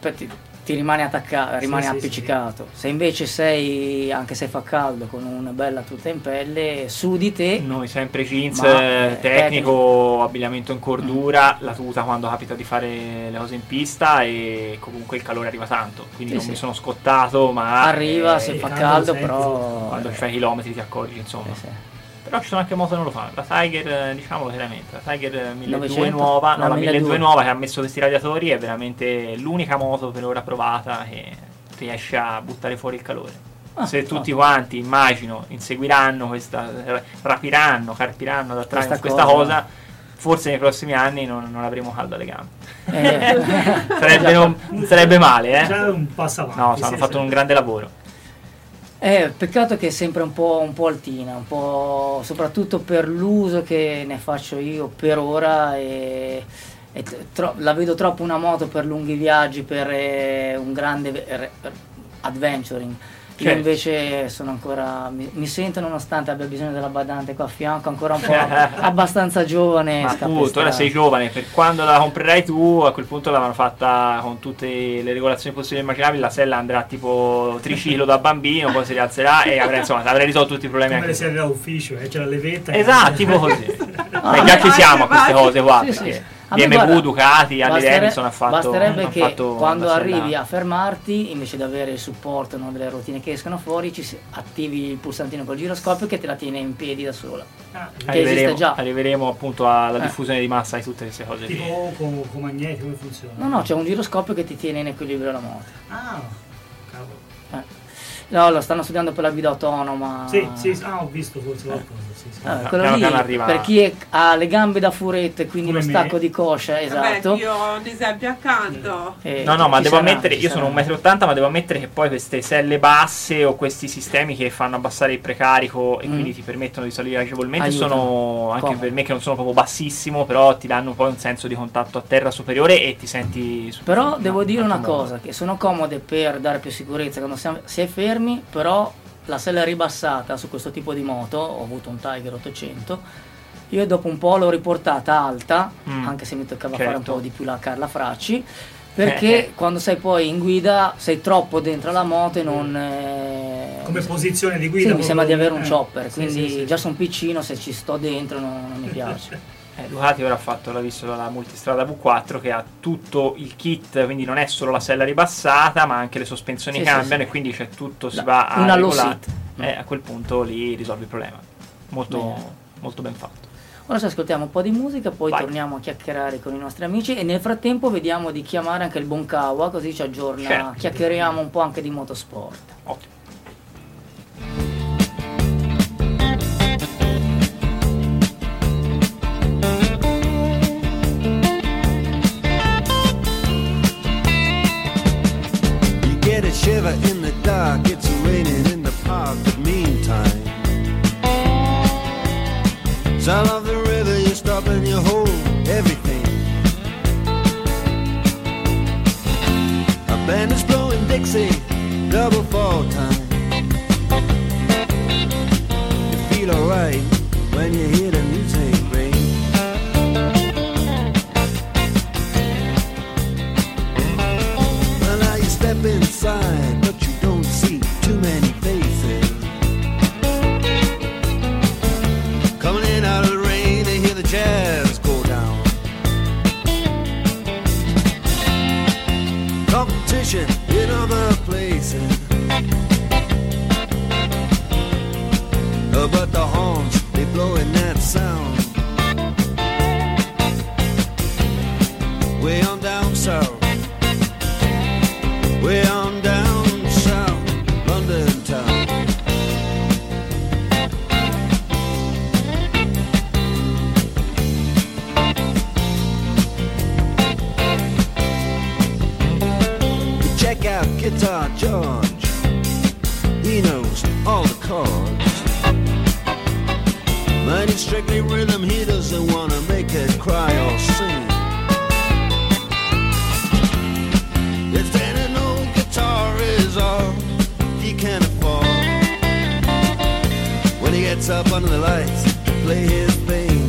Speaker 2: ti rimane attaccato, rimane appiccicato. Se invece sei, anche se fa caldo, con una bella tuta in pelle, su di te...
Speaker 4: Noi sempre jeans, tecnico, abbigliamento in cordura, la tuta quando capita di fare le cose in pista, e comunque il calore arriva tanto, quindi non mi sono scottato, ma...
Speaker 2: Arriva, se fa caldo, però...
Speaker 4: Quando fai chilometri ti accorgi, insomma. Però ci sono anche moto che non lo fanno. La Tiger, diciamolo chiaramente, la Tiger 1200 nuova, la 1200 nuova che ha messo questi radiatori è veramente l'unica moto per ora provata che riesce a buttare fuori il calore. Se tutti quanti, immagino, inseguiranno questa, rapiranno, carpiranno da trás questa cosa, forse nei prossimi anni non avremo caldo alle gambe. Non sarebbe male,
Speaker 3: Già un passo avanti.
Speaker 4: No, hanno fatto un grande lavoro.
Speaker 2: Peccato che è sempre un po' altina, un po' soprattutto per l'uso che ne faccio io per ora, la vedo troppo una moto per lunghi viaggi, per un grande adventuring. Io invece sono ancora, mi sento, nonostante abbia bisogno della badante qua a fianco, ancora un po' abbastanza giovane.
Speaker 4: Ma tu ora sei giovane, per quando la comprerai tu, a quel punto l'avranno fatta con tutte le regolazioni possibili e immaginabili, la sella andrà tipo triciclo da bambino, poi si rialzerà e avrai risolto tutti i problemi.
Speaker 3: Come le selle da ufficio, c'è la levetta.
Speaker 4: Esatto, tipo così. Già ci siamo a queste cose qua, perché... BMW, Ducati, Harley Davidson ha fatto.
Speaker 2: Basterebbe che quando arrivi a fermarti, invece di avere il supporto delle rotine che escono fuori, attivi il pulsantino col giroscopio che te la tiene in piedi da sola.
Speaker 4: Arriveremo appunto alla diffusione di massa di tutte queste cose.
Speaker 3: Tipo con magneti, come funziona?
Speaker 2: No, c'è un giroscopio che ti tiene in equilibrio la moto.
Speaker 3: Cavolo.
Speaker 2: No, lo stanno studiando per la guida autonoma.
Speaker 3: Sì, ho visto forse qualcosa. Sì.
Speaker 2: Quello lì, per chi ha le gambe da furetto e quindi
Speaker 3: Come
Speaker 2: lo
Speaker 3: me.
Speaker 2: stacco di coscia, esatto.
Speaker 5: Io ho un esempio accanto.
Speaker 4: No, ma
Speaker 2: ci
Speaker 4: devo
Speaker 2: sarà,
Speaker 4: ammettere,
Speaker 2: ci
Speaker 4: io sono
Speaker 2: sarà.
Speaker 4: 1,80 m, ma devo ammettere che poi queste selle basse o questi sistemi che fanno abbassare il precarico e quindi ti permettono di salire agevolmente
Speaker 2: Aiutano.
Speaker 4: sono, anche
Speaker 2: Comodo.
Speaker 4: per me che non sono proprio bassissimo, però ti danno poi un senso di contatto a terra superiore e ti senti...
Speaker 2: Però devo dire una
Speaker 4: comodo.
Speaker 2: cosa, che sono comode per dare più sicurezza quando si è fermi, però la sella ribassata su questo tipo di moto, ho avuto un Tiger 800, io dopo un po' l'ho riportata alta, anche se mi toccava fare un
Speaker 4: certo.
Speaker 2: po' di più la Carla Fracci, perché quando sei poi in guida sei troppo dentro la moto e non...
Speaker 3: Come posizione di guida.
Speaker 2: Sì, mi sembra di avere un
Speaker 3: proprio,
Speaker 2: chopper, quindi
Speaker 3: sì.
Speaker 2: già sono piccino, se ci sto dentro non mi piace.
Speaker 4: Ducati ora l'ha visto la multistrada V4 che ha tutto il kit, quindi non è solo la sella ribassata ma anche le sospensioni
Speaker 2: Sì,
Speaker 4: cambiano
Speaker 2: sì.
Speaker 4: e quindi c'è tutto, si
Speaker 2: Da-
Speaker 4: va a
Speaker 2: una low
Speaker 4: regolare.
Speaker 2: seat.
Speaker 4: A quel punto lì risolvi il problema. Molto,
Speaker 2: Bene.
Speaker 4: molto ben fatto.
Speaker 2: Ora ci ascoltiamo un po' di musica, poi
Speaker 4: Vai.
Speaker 2: torniamo a chiacchierare con i nostri amici e nel frattempo vediamo di chiamare anche il Bonkawa, così ci aggiorna,
Speaker 4: Certo.
Speaker 2: chiacchieriamo un po' anche di motorsport.
Speaker 4: Ottimo.
Speaker 6: You get a shiver in the dark, it's raining in the park, but meantime sound of the river, you stop and you hold everything. A band is blowing Dixie, double fall time. You feel alright when you hear the music ring. Well, now you step inside, but you don't see too many faces. Coming in out of the rain to hear the jazz go down. Competition in other places. But the horns, they blowing that sound. Way on down south. Way on down south, London town. You check out Guitar George. He knows all the chords. But it's strictly rhythm, he doesn't wanna make it cry or sing. If an old guitar is all he can afford, when he gets up under the lights to play his thing.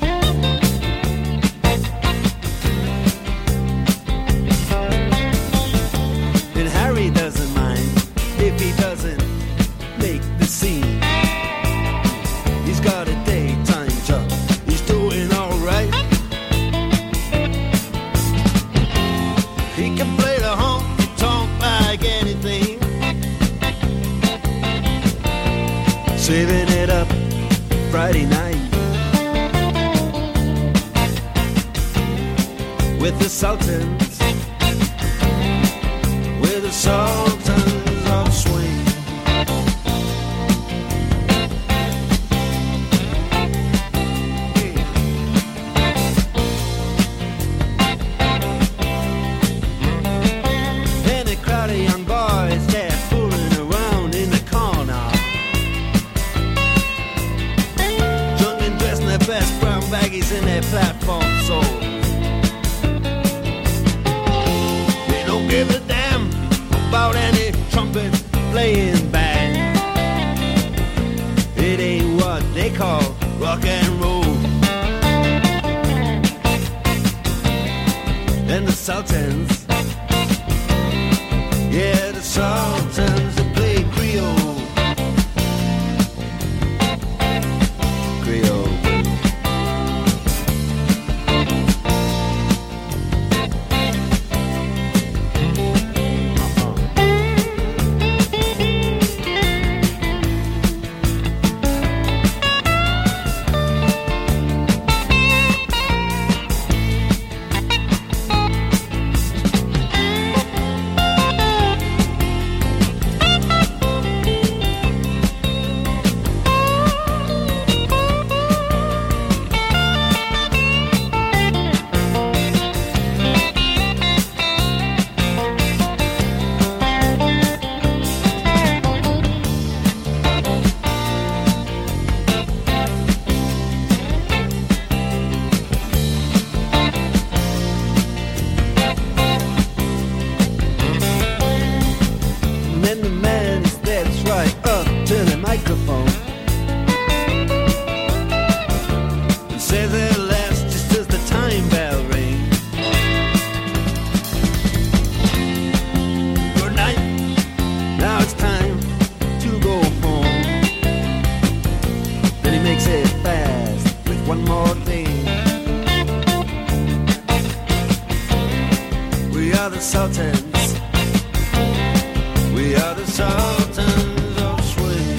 Speaker 6: And Harry doesn't mind if he doesn't make the scene. He's got a daytime job, he's doing alright. He can play the honky tonk like anything, saving it up Friday night with the Sultans, with the Sultans of Swing. And a crowd of young boys, they're fooling around in the corner, drunk and dressed in their best brown baggies in their platform soles. They don't give a damn about any trumpet playing band. It ain't what they call rock and roll. And the Sultans, yeah, the Sultans, they play Creole. Creole. sultans. We are the sultans of swing.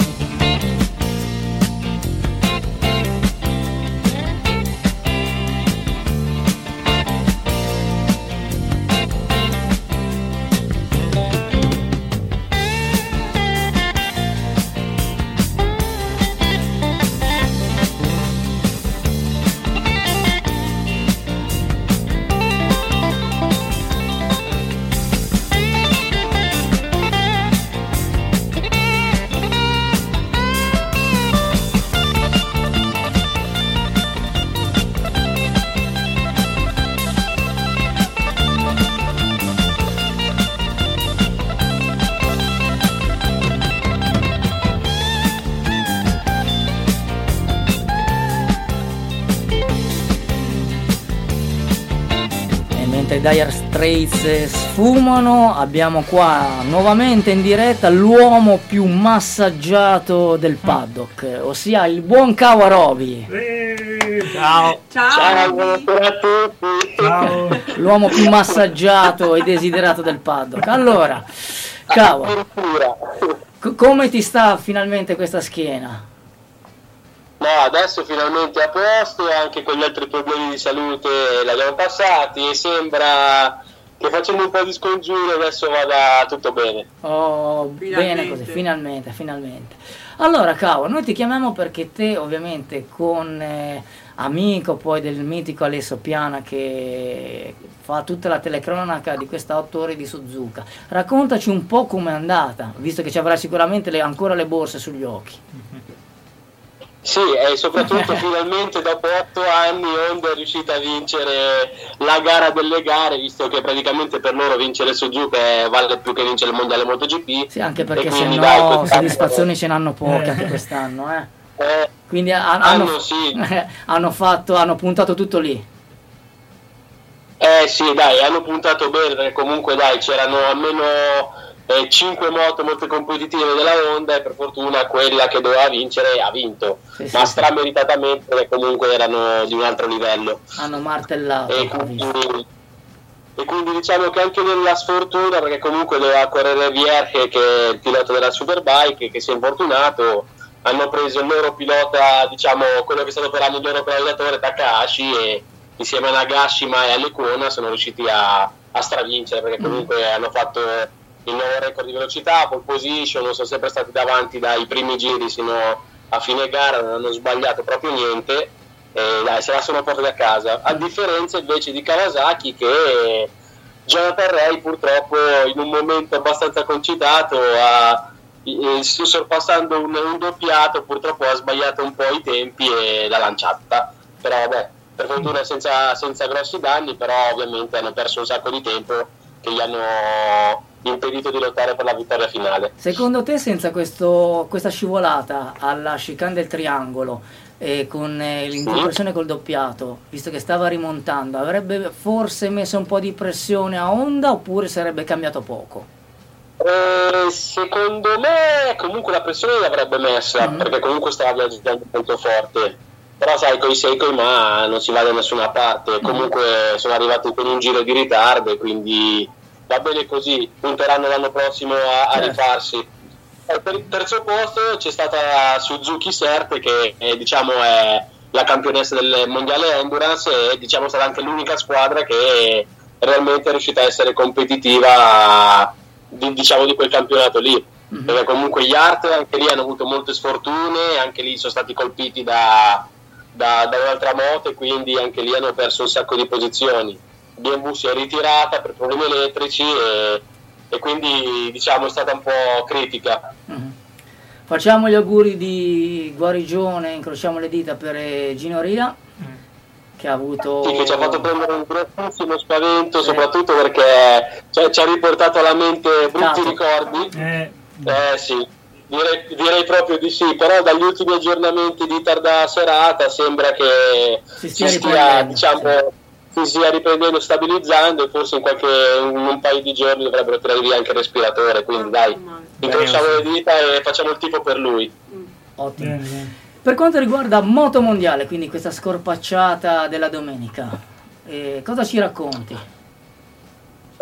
Speaker 2: Dire Straits sfumano, abbiamo qua nuovamente in diretta l'uomo più massaggiato del paddock, ossia il buon Kawarobi.
Speaker 4: Ciao.
Speaker 5: Ciao.
Speaker 7: Buonasera a tutti.
Speaker 3: Ciao.
Speaker 2: L'uomo più massaggiato e desiderato del paddock. Allora, Kawa,
Speaker 7: Addirittura.
Speaker 2: come ti sta finalmente questa schiena?
Speaker 7: No, adesso finalmente a posto, anche con gli altri problemi di salute li abbiamo passati e sembra che facendo un po' di scongiuri adesso vada tutto bene.
Speaker 2: Oh,
Speaker 5: Finalmente.
Speaker 2: bene così, finalmente. Allora, Kawa, noi ti chiamiamo perché te, ovviamente, con amico poi del mitico Alessio Piana che fa tutta la telecronaca di questa 8 ore di Suzuka, raccontaci un po' com'è andata, visto che ci avrai sicuramente ancora le borse sugli occhi.
Speaker 7: Sì, e soprattutto finalmente dopo 8 anni Honda è riuscita a vincere la gara delle gare, visto che praticamente per loro vincere Suzuka vale più che vincere il mondiale MotoGP.
Speaker 2: Sì, anche perché
Speaker 7: E
Speaker 2: se
Speaker 7: quindi,
Speaker 2: no
Speaker 7: dai, quest'anno-
Speaker 2: soddisfazioni ce n'hanno poche anche quest'anno, Quindi
Speaker 7: sì.
Speaker 2: hanno puntato tutto lì.
Speaker 7: Sì, dai, hanno puntato bene perché comunque dai, c'erano almeno 5 moto molto competitive della Honda e per fortuna quella che doveva vincere ha vinto,
Speaker 2: Sì,
Speaker 7: ma
Speaker 2: sì.
Speaker 7: strameritatamente perché comunque erano di un altro livello.
Speaker 2: Hanno martellato.
Speaker 7: E quindi diciamo che anche nella sfortuna, perché comunque doveva correre Vierge, che è il pilota della Superbike, che si è infortunato, hanno preso il loro pilota, diciamo quello che è stato per anni il loro predatore, Takahashi, e insieme a Nagashima e a Lecona sono riusciti a stravincere, perché comunque hanno fatto il nuovo record di velocità, pole position, sono sempre stati davanti dai primi giri fino a fine gara, non hanno sbagliato proprio niente, e dai, se la sono portati a casa, a differenza invece di Kawasaki, che Jonathan Rea purtroppo in un momento abbastanza concitato sorpassando un doppiato, purtroppo ha sbagliato un po' i tempi e l'ha lanciata, però vabbè, per fortuna senza grossi danni, però ovviamente hanno perso un sacco di tempo che gli hanno impedito di lottare per la vittoria finale.
Speaker 2: Secondo te, senza questa scivolata alla chicane del triangolo e con l'incompressione col doppiato, visto che stava rimontando, avrebbe forse messo un po' di pressione a Honda oppure sarebbe cambiato poco?
Speaker 7: Secondo me comunque la pressione l'avrebbe messa, perché comunque stava viaggiando molto forte, però sai, coi Seiko ma non si va da nessuna parte, comunque sono arrivati con un giro di ritardo, quindi va bene così, punteranno l'anno prossimo a rifarsi. Per il terzo posto c'è stata Suzuki Sert, che diciamo è la campionessa del mondiale Endurance e diciamo è stata anche l'unica squadra che realmente è riuscita a essere competitiva di quel campionato lì, perché comunque gli Art anche lì hanno avuto molte sfortune, anche lì sono stati colpiti da un'altra moto e quindi anche lì hanno perso un sacco di posizioni. BMW si è ritirata per problemi elettrici e quindi diciamo è stata un po' critica.
Speaker 2: Facciamo gli auguri di guarigione, incrociamo le dita per Gino Ria, che ha avuto...
Speaker 7: Sì, che ci ha fatto prendere un grossissimo spavento, soprattutto perché ci ha riportato alla mente brutti ricordi. Sì, direi proprio di sì, però dagli ultimi aggiornamenti di tarda serata sembra che si stia riprendendo, stabilizzando, e forse in un paio di giorni dovrebbero tirare via anche il respiratore, quindi dai, incrociamo le dita e facciamo il tifo per lui.
Speaker 2: Ottimo. Per quanto riguarda Moto Mondiale, quindi questa scorpacciata della domenica, cosa ci racconti?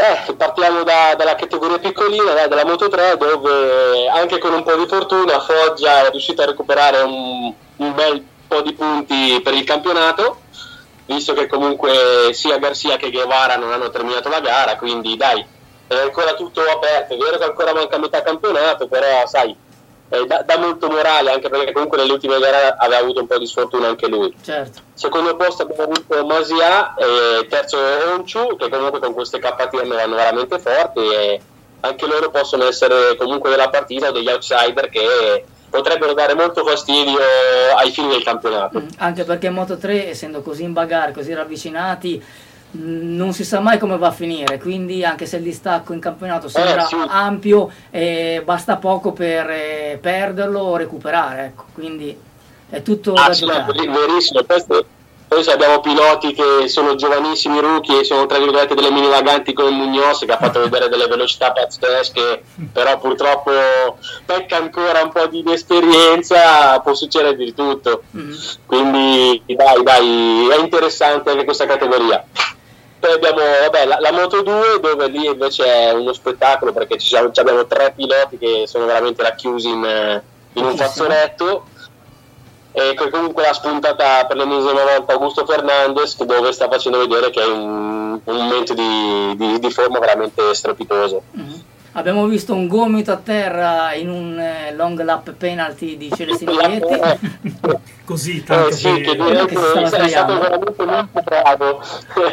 Speaker 7: Partiamo dalla categoria piccolina, dalla Moto 3, dove anche con un po' di fortuna Foggia è riuscito a recuperare un bel po' di punti per il campionato, visto che comunque sia Garcia che Guevara non hanno terminato la gara, quindi dai, è ancora tutto aperto. È vero che ancora manca metà campionato, però sai, dà molto morale, anche perché comunque nelle ultime gare aveva avuto un po' di sfortuna anche lui.
Speaker 2: Certo.
Speaker 7: Secondo posto abbiamo avuto Masia e terzo Onciu, che comunque con queste KTM vanno veramente forti e anche loro possono essere comunque della partita o degli outsider che potrebbero dare molto fastidio ai fini del campionato.
Speaker 2: Anche perché Moto 3, essendo così in bagarre, così ravvicinati, non si sa mai come va a finire, quindi anche se il distacco in campionato sembra ampio, basta poco per perderlo o recuperare, ecco, quindi è tutto da giocare.
Speaker 7: Verissimo. Poi se abbiamo piloti che sono giovanissimi rookie e sono tra virgolette delle mini vaganti come Munoz, che ha fatto vedere delle velocità pazzesche, però purtroppo pecca ancora un po' di inesperienza, può succedere di tutto. Quindi dai, è interessante anche questa categoria. Poi abbiamo la Moto 2, dove lì invece è uno spettacolo, perché abbiamo 3 piloti che sono veramente racchiusi in un fazzoletto, e comunque l'ha spuntata per l'ennesima volta Augusto Fernandez, dove sta facendo vedere che è un momento di forma veramente strepitoso.
Speaker 2: Abbiamo visto un gomito a terra in un long lap penalty di Celestino Vietti.
Speaker 3: Così, tanto
Speaker 7: che è stato veramente molto bravo.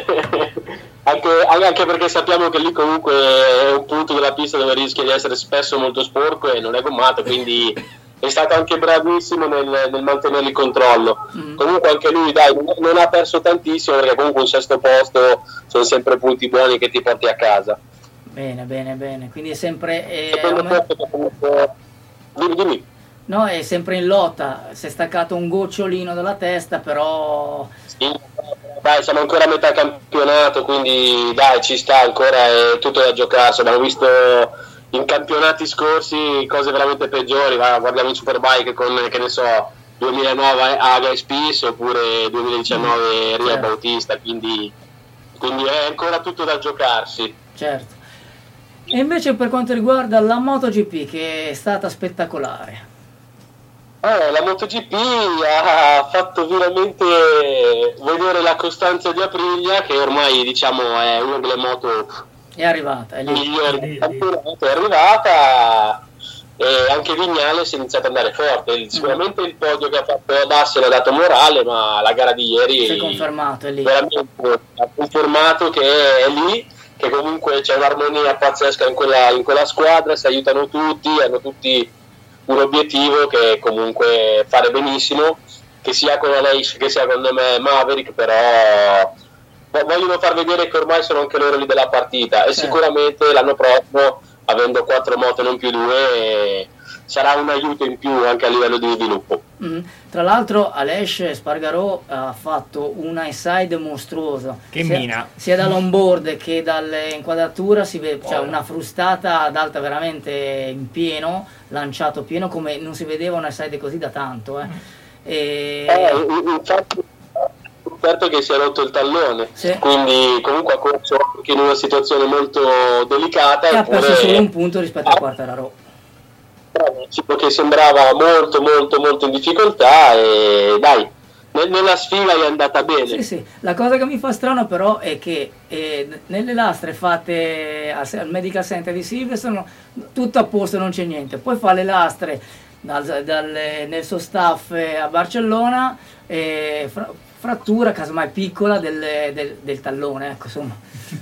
Speaker 7: Anche perché sappiamo che lì comunque è un punto della pista dove rischia di essere spesso molto sporco e non è gommato, quindi è stato anche bravissimo nel mantenere il controllo. Comunque anche lui non ha perso tantissimo, perché comunque un sesto posto sono sempre punti buoni che ti porti a casa.
Speaker 2: Bene, quindi è sempre
Speaker 7: dimmi.
Speaker 2: No, è sempre in lotta, si è staccato un gocciolino dalla testa, però
Speaker 7: sì, dai, siamo ancora a metà campionato, quindi dai, ci sta ancora, è tutto da giocarsi. Abbiamo visto in campionati scorsi cose veramente peggiori, guardiamo in Superbike con, che ne so, 2009 Aga Spies oppure 2019 Ria Bautista, quindi è ancora tutto da giocarsi.
Speaker 2: Certo. E invece per quanto riguarda la MotoGP, che è stata spettacolare.
Speaker 7: La MotoGP ha fatto veramente vedere la costanza di Aprilia, che ormai diciamo è una delle moto
Speaker 2: è arrivata, è lì.
Speaker 7: migliori del campionato, è arrivata, e anche Vignales è iniziato ad andare forte. Sicuramente il podio che ha fatto ad Assen ha dato morale, ma la gara di ieri
Speaker 2: si è confermato, è lì.
Speaker 7: Veramente ha confermato che è lì, che comunque c'è un'armonia pazzesca in quella squadra, si aiutano tutti, hanno tutti un obiettivo che è comunque fare benissimo, che sia con Aleix che sia con Maverick, però vogliono far vedere che ormai sono anche loro lì della partita, e sicuramente l'anno prossimo, avendo 4 moto non più 2, sarà un aiuto in più anche a livello di sviluppo.
Speaker 2: Tra l'altro Aleix Espargaró ha fatto una inside mostruosa, sia dall'onboard che dall'inquadratura si vede, cioè una frustata ad alta veramente in pieno, lanciato pieno, come non si vedeva una inside così da tanto.
Speaker 7: Infatti, certo che si è rotto il tallone, quindi comunque ha corso anche in una situazione molto delicata
Speaker 2: e ha perso solo un punto rispetto a Quartararo,
Speaker 7: che sembrava molto in difficoltà, e dai, nella sfida è andata bene.
Speaker 2: Sì. La cosa che mi fa strano però è che nelle lastre fatte al Medical Center di Silverstone tutto a posto, non c'è niente, poi fa le lastre nel suo staff a Barcellona, frattura casomai piccola del tallone, ecco, insomma.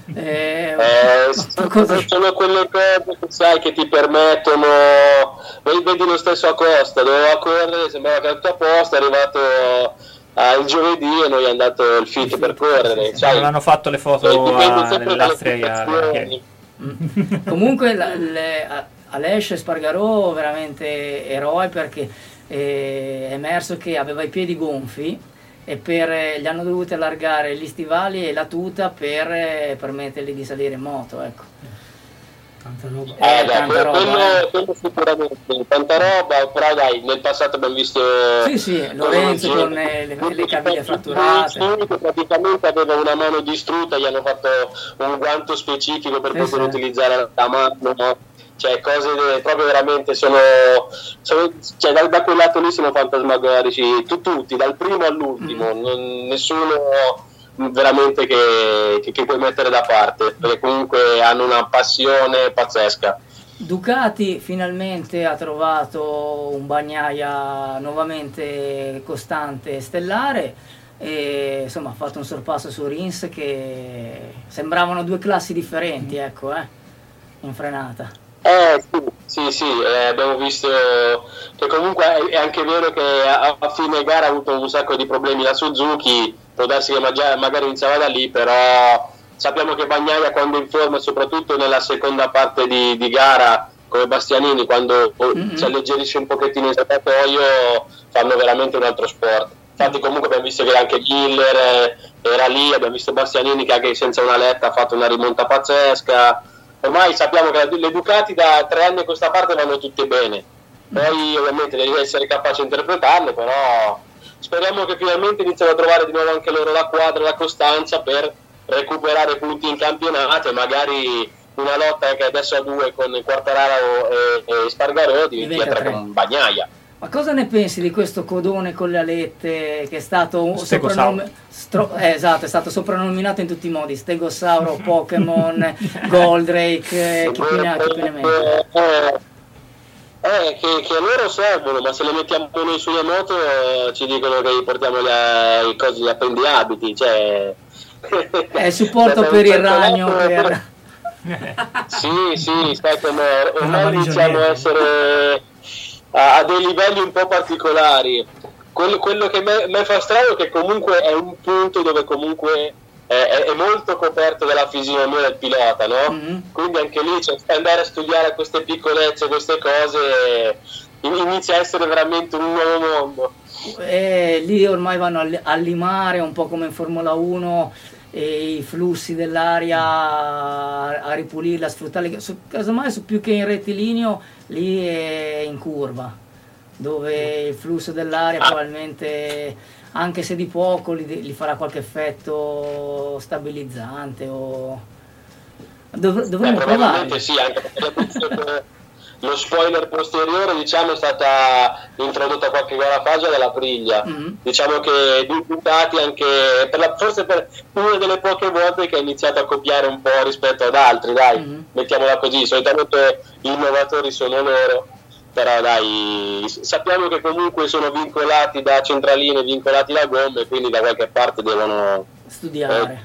Speaker 7: Sono quelle cose che sai che ti permettono. Vedi lo stesso Acosta, doveva correre, sembrava che tutto a posto, è arrivato il giovedì e non gli è andato il fit per correre,
Speaker 4: non hanno fatto le foto nelle lastre.
Speaker 2: Comunque Aleix Espargaró veramente eroe, perché è emerso che aveva i piedi gonfi e gli hanno dovuto allargare gli stivali e la tuta per permettergli di salire in moto, ecco.
Speaker 3: Tanta roba.
Speaker 2: Tanta roba,
Speaker 7: quello sicuramente, tanta roba, però dai, nel passato abbiamo visto...
Speaker 2: Sì, Lorenzo con le caviglie fratturate.
Speaker 7: Che praticamente aveva una mano distrutta, gli hanno fatto un guanto specifico per poter utilizzare la mano, no? Cioè cose proprio veramente sono cioè da quel lato lì sono fantasmagorici, tutti, dal primo all'ultimo, nessuno veramente che puoi mettere da parte, perché comunque hanno una passione pazzesca.
Speaker 2: Ducati finalmente ha trovato un Bagnaia nuovamente costante e stellare e insomma ha fatto un sorpasso su Rins che sembravano due classi differenti, ecco, in frenata.
Speaker 7: Sì, abbiamo visto che comunque è anche vero che a fine gara ha avuto un sacco di problemi la Suzuki, può darsi che magari iniziava da lì, però sappiamo che Bagnaia quando è in forma, soprattutto nella seconda parte di gara, come Bastianini, quando si alleggerisce un pochettino il serbatoio, fanno veramente un altro sport. Infatti comunque abbiamo visto che anche Hiller era lì, abbiamo visto Bastianini che anche senza una letta ha fatto una rimonta pazzesca. Ormai sappiamo che le Ducati da 3 anni a questa parte vanno tutte bene, poi ovviamente devi essere capace di interpretarle, però speriamo che finalmente iniziano a trovare di nuovo anche loro la quadra, la costanza per recuperare punti in campionato e magari una lotta che adesso a 2 con Quartararo e Spargarò diventi a 3 con Bagnaia.
Speaker 2: Ma cosa ne pensi di questo codone con le alette che è stato è stato soprannominato in tutti i modi, Stegosauro, Pokémon, Goldrake, chi più ne mette?
Speaker 7: Che a loro servono, ma se le mettiamo noi sulle moto ci dicono che portiamo i cosi, gli appendiabiti, cioè...
Speaker 2: È supporto per il ragno,
Speaker 7: Sì, sai come ormai iniziamo a essere a dei livelli un po' particolari. Quello che me fa strano è che comunque è un punto dove comunque è molto coperto dalla fisionomia del pilota, no? Quindi anche lì andare a studiare queste piccolezze, queste cose, inizia a essere veramente un nuovo mondo.
Speaker 2: Lì ormai vanno a limare un po' come in Formula 1 i flussi dell'aria, a ripulirla, a sfruttarli, casomai più che in rettilineo lì è in curva, dove il flusso dell'aria probabilmente, anche se di poco, gli farà qualche effetto stabilizzante o dovremmo provare.
Speaker 7: Sì, anche perché lo spoiler posteriore, diciamo, è stata introdotta qualche gara fa già dalla Priglia. Diciamo che Ducati anche forse per una delle poche volte che ha iniziato a copiare un po' rispetto ad altri, dai, mettiamola così. Solitamente gli innovatori sono loro, però dai, sappiamo che comunque sono vincolati da centraline, vincolati da gomme, quindi da qualche parte devono
Speaker 2: studiare.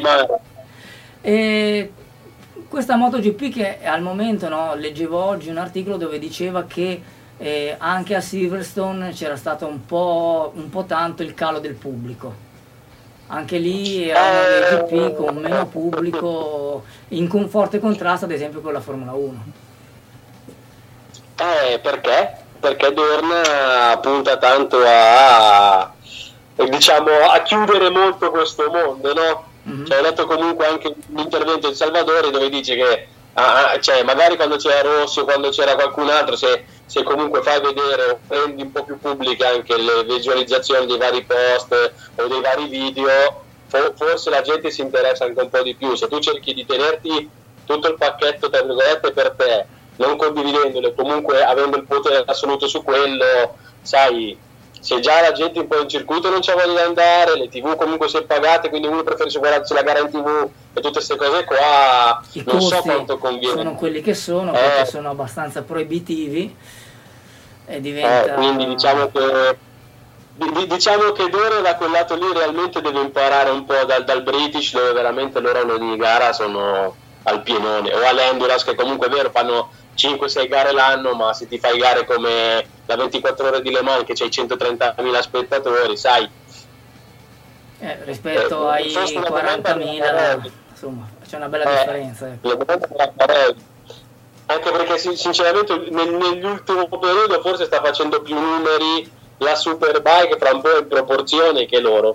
Speaker 2: Questa MotoGP che al momento, no, leggevo oggi un articolo dove diceva che anche a Silverstone c'era stato un po' tanto il calo del pubblico. Anche lì erano dei GP con meno pubblico, in forte contrasto ad esempio con la Formula 1.
Speaker 7: Perché? Perché Dorna punta tanto a chiudere molto questo mondo, no? Cioè, ho letto comunque anche l'intervento di Salvadori dove dice che cioè, magari quando c'era Rossi o quando c'era qualcun altro, se comunque fai vedere o prendi un po' più pubbliche anche le visualizzazioni dei vari post o dei vari video, forse la gente si interessa anche un po' di più. Se tu cerchi di tenerti tutto il pacchetto tra virgolette per te, non condividendolo e comunque avendo il potere assoluto su quello, sai, se già la gente un po' in circuito non c'ha voglia di andare, le TV comunque sono pagate, quindi uno preferisce guardarsi la gara in TV e tutte queste cose qua,
Speaker 2: i
Speaker 7: non
Speaker 2: costi
Speaker 7: so quanto conviene.
Speaker 2: Sono quelli che sono, perché sono abbastanza proibitivi e diventa...
Speaker 7: quindi diciamo che Dore da quel lato lì realmente deve imparare un po' dal British, dove veramente loro in ogni gara sono al pienone, o all'Endurance, che comunque è vero, fanno 5-6 gare l'anno, ma se ti fai gare come la 24 ore di Le Mans che c'hai 130.000 spettatori, sai,
Speaker 2: rispetto ai 40.000, insomma c'è una bella differenza,
Speaker 7: anche perché sinceramente nell'ultimo periodo forse sta facendo più numeri la Superbike fra un po' in proporzione che loro.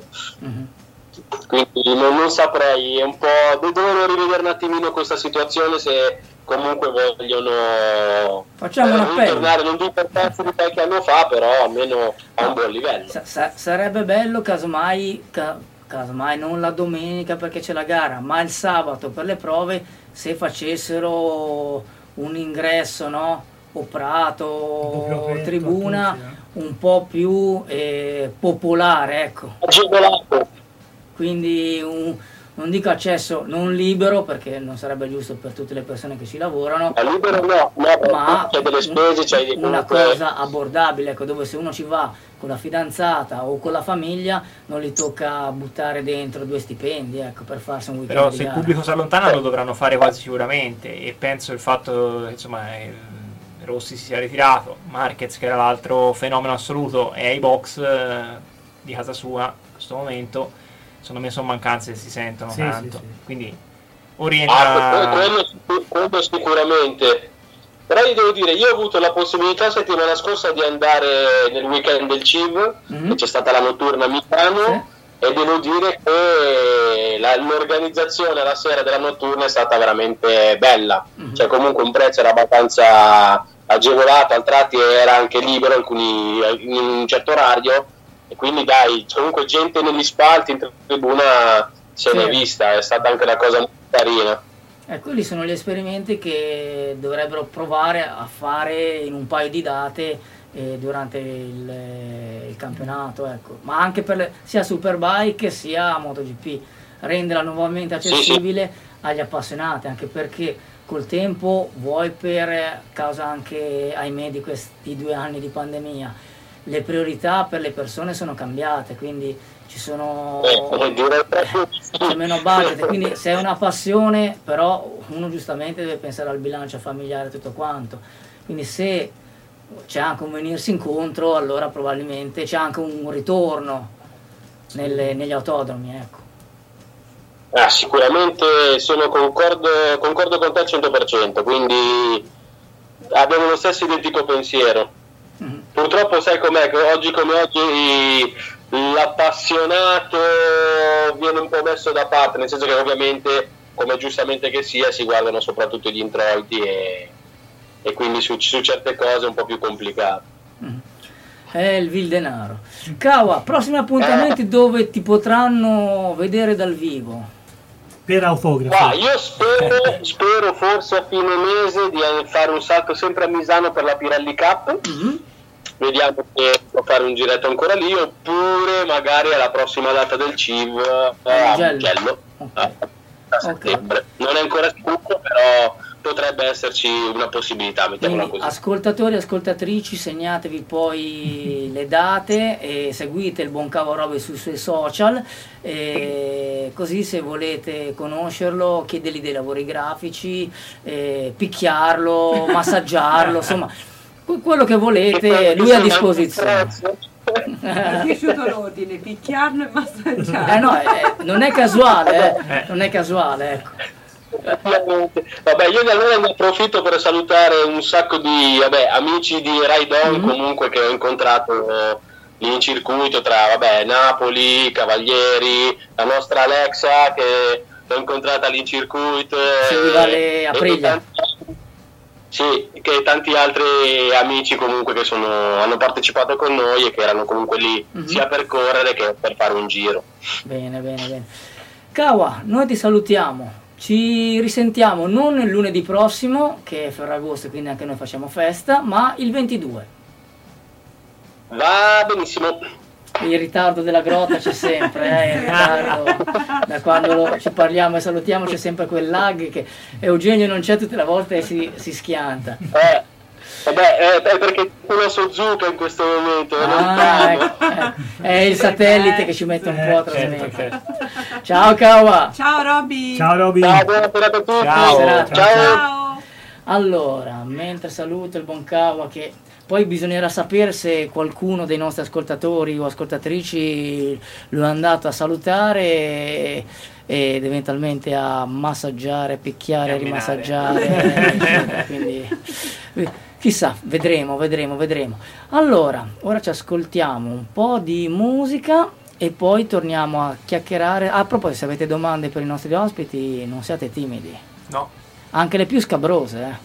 Speaker 7: Quindi non saprei, è un po', devono rivedere un attimino questa situazione, se comunque vogliono
Speaker 2: Facciamo un appello.
Speaker 7: tornare, non dico per pezzo di qualche anno fa, però almeno a un buon livello.
Speaker 2: Sarebbe bello casomai non la domenica perché c'è la gara, ma il sabato per le prove, se facessero un ingresso, no? O prato,
Speaker 3: aperto
Speaker 2: tribuna,
Speaker 3: a tutti,
Speaker 2: un po' più popolare, ecco.
Speaker 7: Agevolato.
Speaker 2: Quindi non dico accesso non libero perché non sarebbe giusto per tutte le persone che ci lavorano,
Speaker 7: Ma libero no,
Speaker 2: ma
Speaker 7: c'è delle spese, c'è
Speaker 2: una
Speaker 7: comunque...
Speaker 2: cosa abbordabile, ecco, dove se uno ci va con la fidanzata o con la famiglia non gli tocca buttare dentro 2 stipendi, ecco, per farsi un weekend
Speaker 4: Però
Speaker 2: di
Speaker 4: se il
Speaker 2: gara.
Speaker 4: pubblico si allontana lo dovranno fare quasi sicuramente, e penso il fatto che insomma Rossi si sia ritirato, Marquez che era l'altro fenomeno assoluto e ai box di casa sua in questo momento, secondo me sono mancanze che si sentono
Speaker 3: Sì,
Speaker 4: tanto,
Speaker 3: sì, sì.
Speaker 4: quindi orienta...
Speaker 7: quello sicuramente. Però io devo dire, io ho avuto la possibilità settimana scorsa di andare nel weekend del CIV,
Speaker 2: Mhm.
Speaker 7: e c'è stata la notturna a Milano,
Speaker 2: Sì.
Speaker 7: e devo dire che l'organizzazione la sera della notturna è stata veramente bella.
Speaker 2: Mhm.
Speaker 7: Cioè comunque un prezzo era abbastanza agevolato, a tratti era anche libero, alcuni in un certo orario, e quindi dai, comunque gente negli spalti, in tribuna se
Speaker 2: Sì.
Speaker 7: n'è vista, è stata anche una cosa molto carina.
Speaker 2: Quelli sono gli esperimenti che dovrebbero provare a fare in un paio di date durante il campionato, ecco. Ma anche per sia Superbike sia MotoGP, renderla nuovamente accessibile agli appassionati, anche perché col tempo, vuoi per causa anche, ahimè, di questi 2 anni di pandemia, le priorità per le persone sono cambiate, quindi ci sono c'è meno budget, quindi se è una passione, però uno giustamente deve pensare al bilancio familiare e tutto quanto, quindi se c'è anche un venirsi incontro, allora probabilmente c'è anche un ritorno negli autodromi, ecco.
Speaker 7: Sicuramente concordo con te al 100%, quindi abbiamo lo stesso identico pensiero.
Speaker 2: Mm-hmm.
Speaker 7: Purtroppo sai com'è, che oggi come oggi l'appassionato viene un po' messo da parte, nel senso che ovviamente, come giustamente che sia, si guardano soprattutto gli introiti e quindi su certe cose è un po' più complicato.
Speaker 2: Mm-hmm. È il vil denaro. Kawa, prossimi appuntamenti dove ti potranno vedere dal vivo?
Speaker 3: Per autografi.
Speaker 7: Io spero forse a fine mese di fare un salto sempre a Misano per la Pirelli Cup.
Speaker 2: Mm-hmm.
Speaker 7: Vediamo se può fare un giretto ancora lì, oppure magari alla prossima data del CIV a Mugello,
Speaker 2: Okay.
Speaker 7: a settembre. Non è ancora sicuro, però potrebbe esserci una possibilità, mettiamola
Speaker 2: Quindi,
Speaker 7: così.
Speaker 2: ascoltatori e ascoltatrici, segnatevi poi le date e seguite il buon Kawa Roby sui suoi social, e così se volete conoscerlo, chiedergli dei lavori grafici, picchiarlo, massaggiarlo, insomma quello che volete, lui è a disposizione.
Speaker 5: Mi è piaciuto l'ordine, picchiarlo e massaggiarlo.
Speaker 2: No, non è casuale, non è casuale, ecco.
Speaker 7: Vabbè, io allora ne approfitto per salutare un sacco di amici di Ride On, comunque, che ho incontrato lì in circuito tra Napoli, Cavalieri, la nostra Alexa che l'ho incontrata lì in circuito,
Speaker 2: Seguiva le Aprilia.
Speaker 7: Sì, che tanti altri amici comunque che hanno partecipato con noi e che erano comunque lì sia per correre che per fare un giro.
Speaker 2: Bene. Kawa, noi ti salutiamo. Ci risentiamo non il lunedì prossimo, che è Ferragosto, quindi anche noi facciamo festa, ma il 22.
Speaker 7: Va benissimo.
Speaker 2: Il ritardo della grotta c'è sempre, il ritardo, da quando ci parliamo e salutiamo c'è sempre quel lag che Eugenio non c'è tutte le volte e si schianta.
Speaker 7: È perché una Suzuka in questo momento.
Speaker 2: È il satellite che ci mette un po' a trasmettere.
Speaker 4: Certo.
Speaker 2: Ciao Kawa!
Speaker 5: Ciao Robby!
Speaker 3: Ciao Robby!
Speaker 7: Ciao, buona serata a tutti!
Speaker 4: Ciao.
Speaker 5: Ciao!
Speaker 2: Allora, mentre saluto il buon Kawa, che poi bisognerà sapere se qualcuno dei nostri ascoltatori o ascoltatrici lo è andato a salutare ed eventualmente a massaggiare, picchiare, rimassaggiare. Quindi chissà, vedremo. Allora, ora ci ascoltiamo un po' di musica e poi torniamo a chiacchierare. A proposito, se avete domande per i nostri ospiti, non siate timidi.
Speaker 4: No.
Speaker 2: Anche le più scabrose,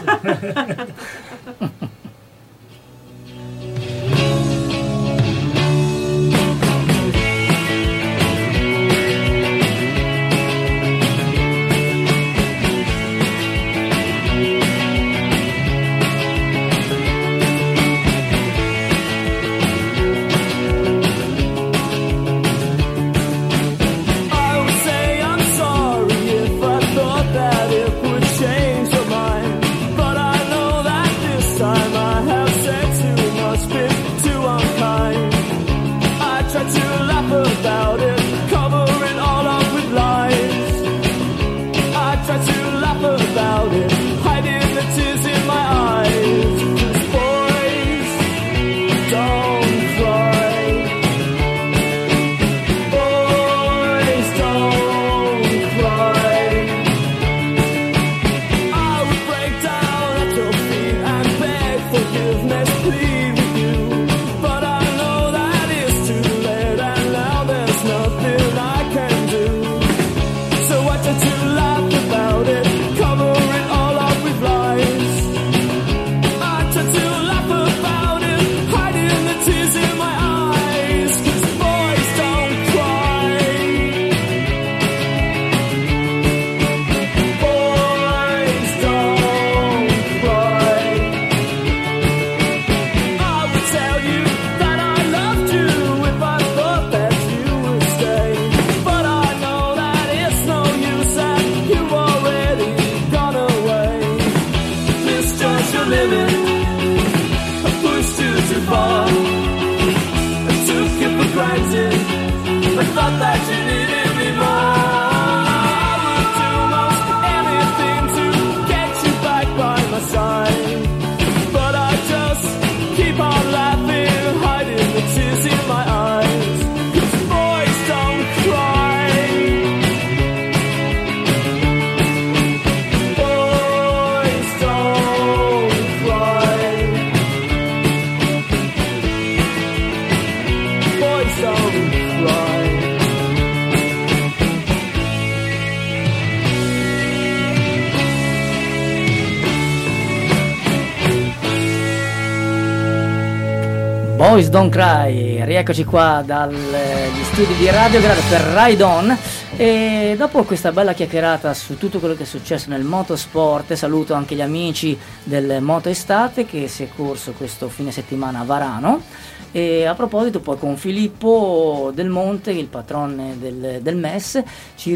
Speaker 2: Boys Don't Cry, rieccoci qua dagli studi di Radio Grado per Ride On, e dopo questa bella chiacchierata su tutto quello che è successo nel motorsport, saluto anche gli amici del Moto Estate che si è corso questo fine settimana a Varano. E a proposito, poi con Filippo Del Monte, il patrone del MES, ci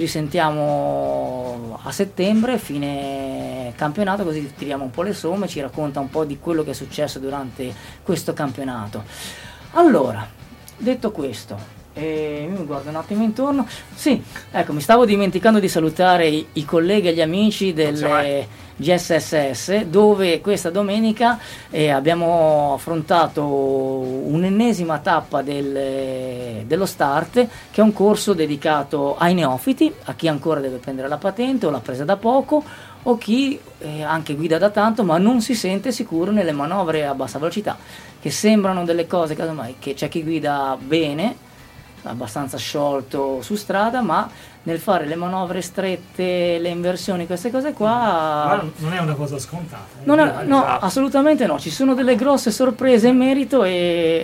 Speaker 2: risentiamo a settembre, fine campionato, così tiriamo un po' le somme, ci racconta un po' di quello che è successo durante questo campionato. Allora, detto questo, mi guardo un attimo intorno. Sì, ecco, mi stavo dimenticando di salutare i colleghi e gli amici delle GSSS, dove questa domenica abbiamo affrontato un'ennesima tappa dello Start, che è un corso dedicato ai neofiti, a chi ancora deve prendere la patente o l'ha presa da poco, o chi anche guida da tanto ma non si sente sicuro nelle manovre a bassa velocità, che sembrano delle cose che c'è chi guida bene, abbastanza sciolto su strada, ma nel fare le manovre strette, le inversioni, queste cose qua,
Speaker 3: ma non è una cosa scontata.
Speaker 2: No, assolutamente no, ci sono delle grosse sorprese in merito e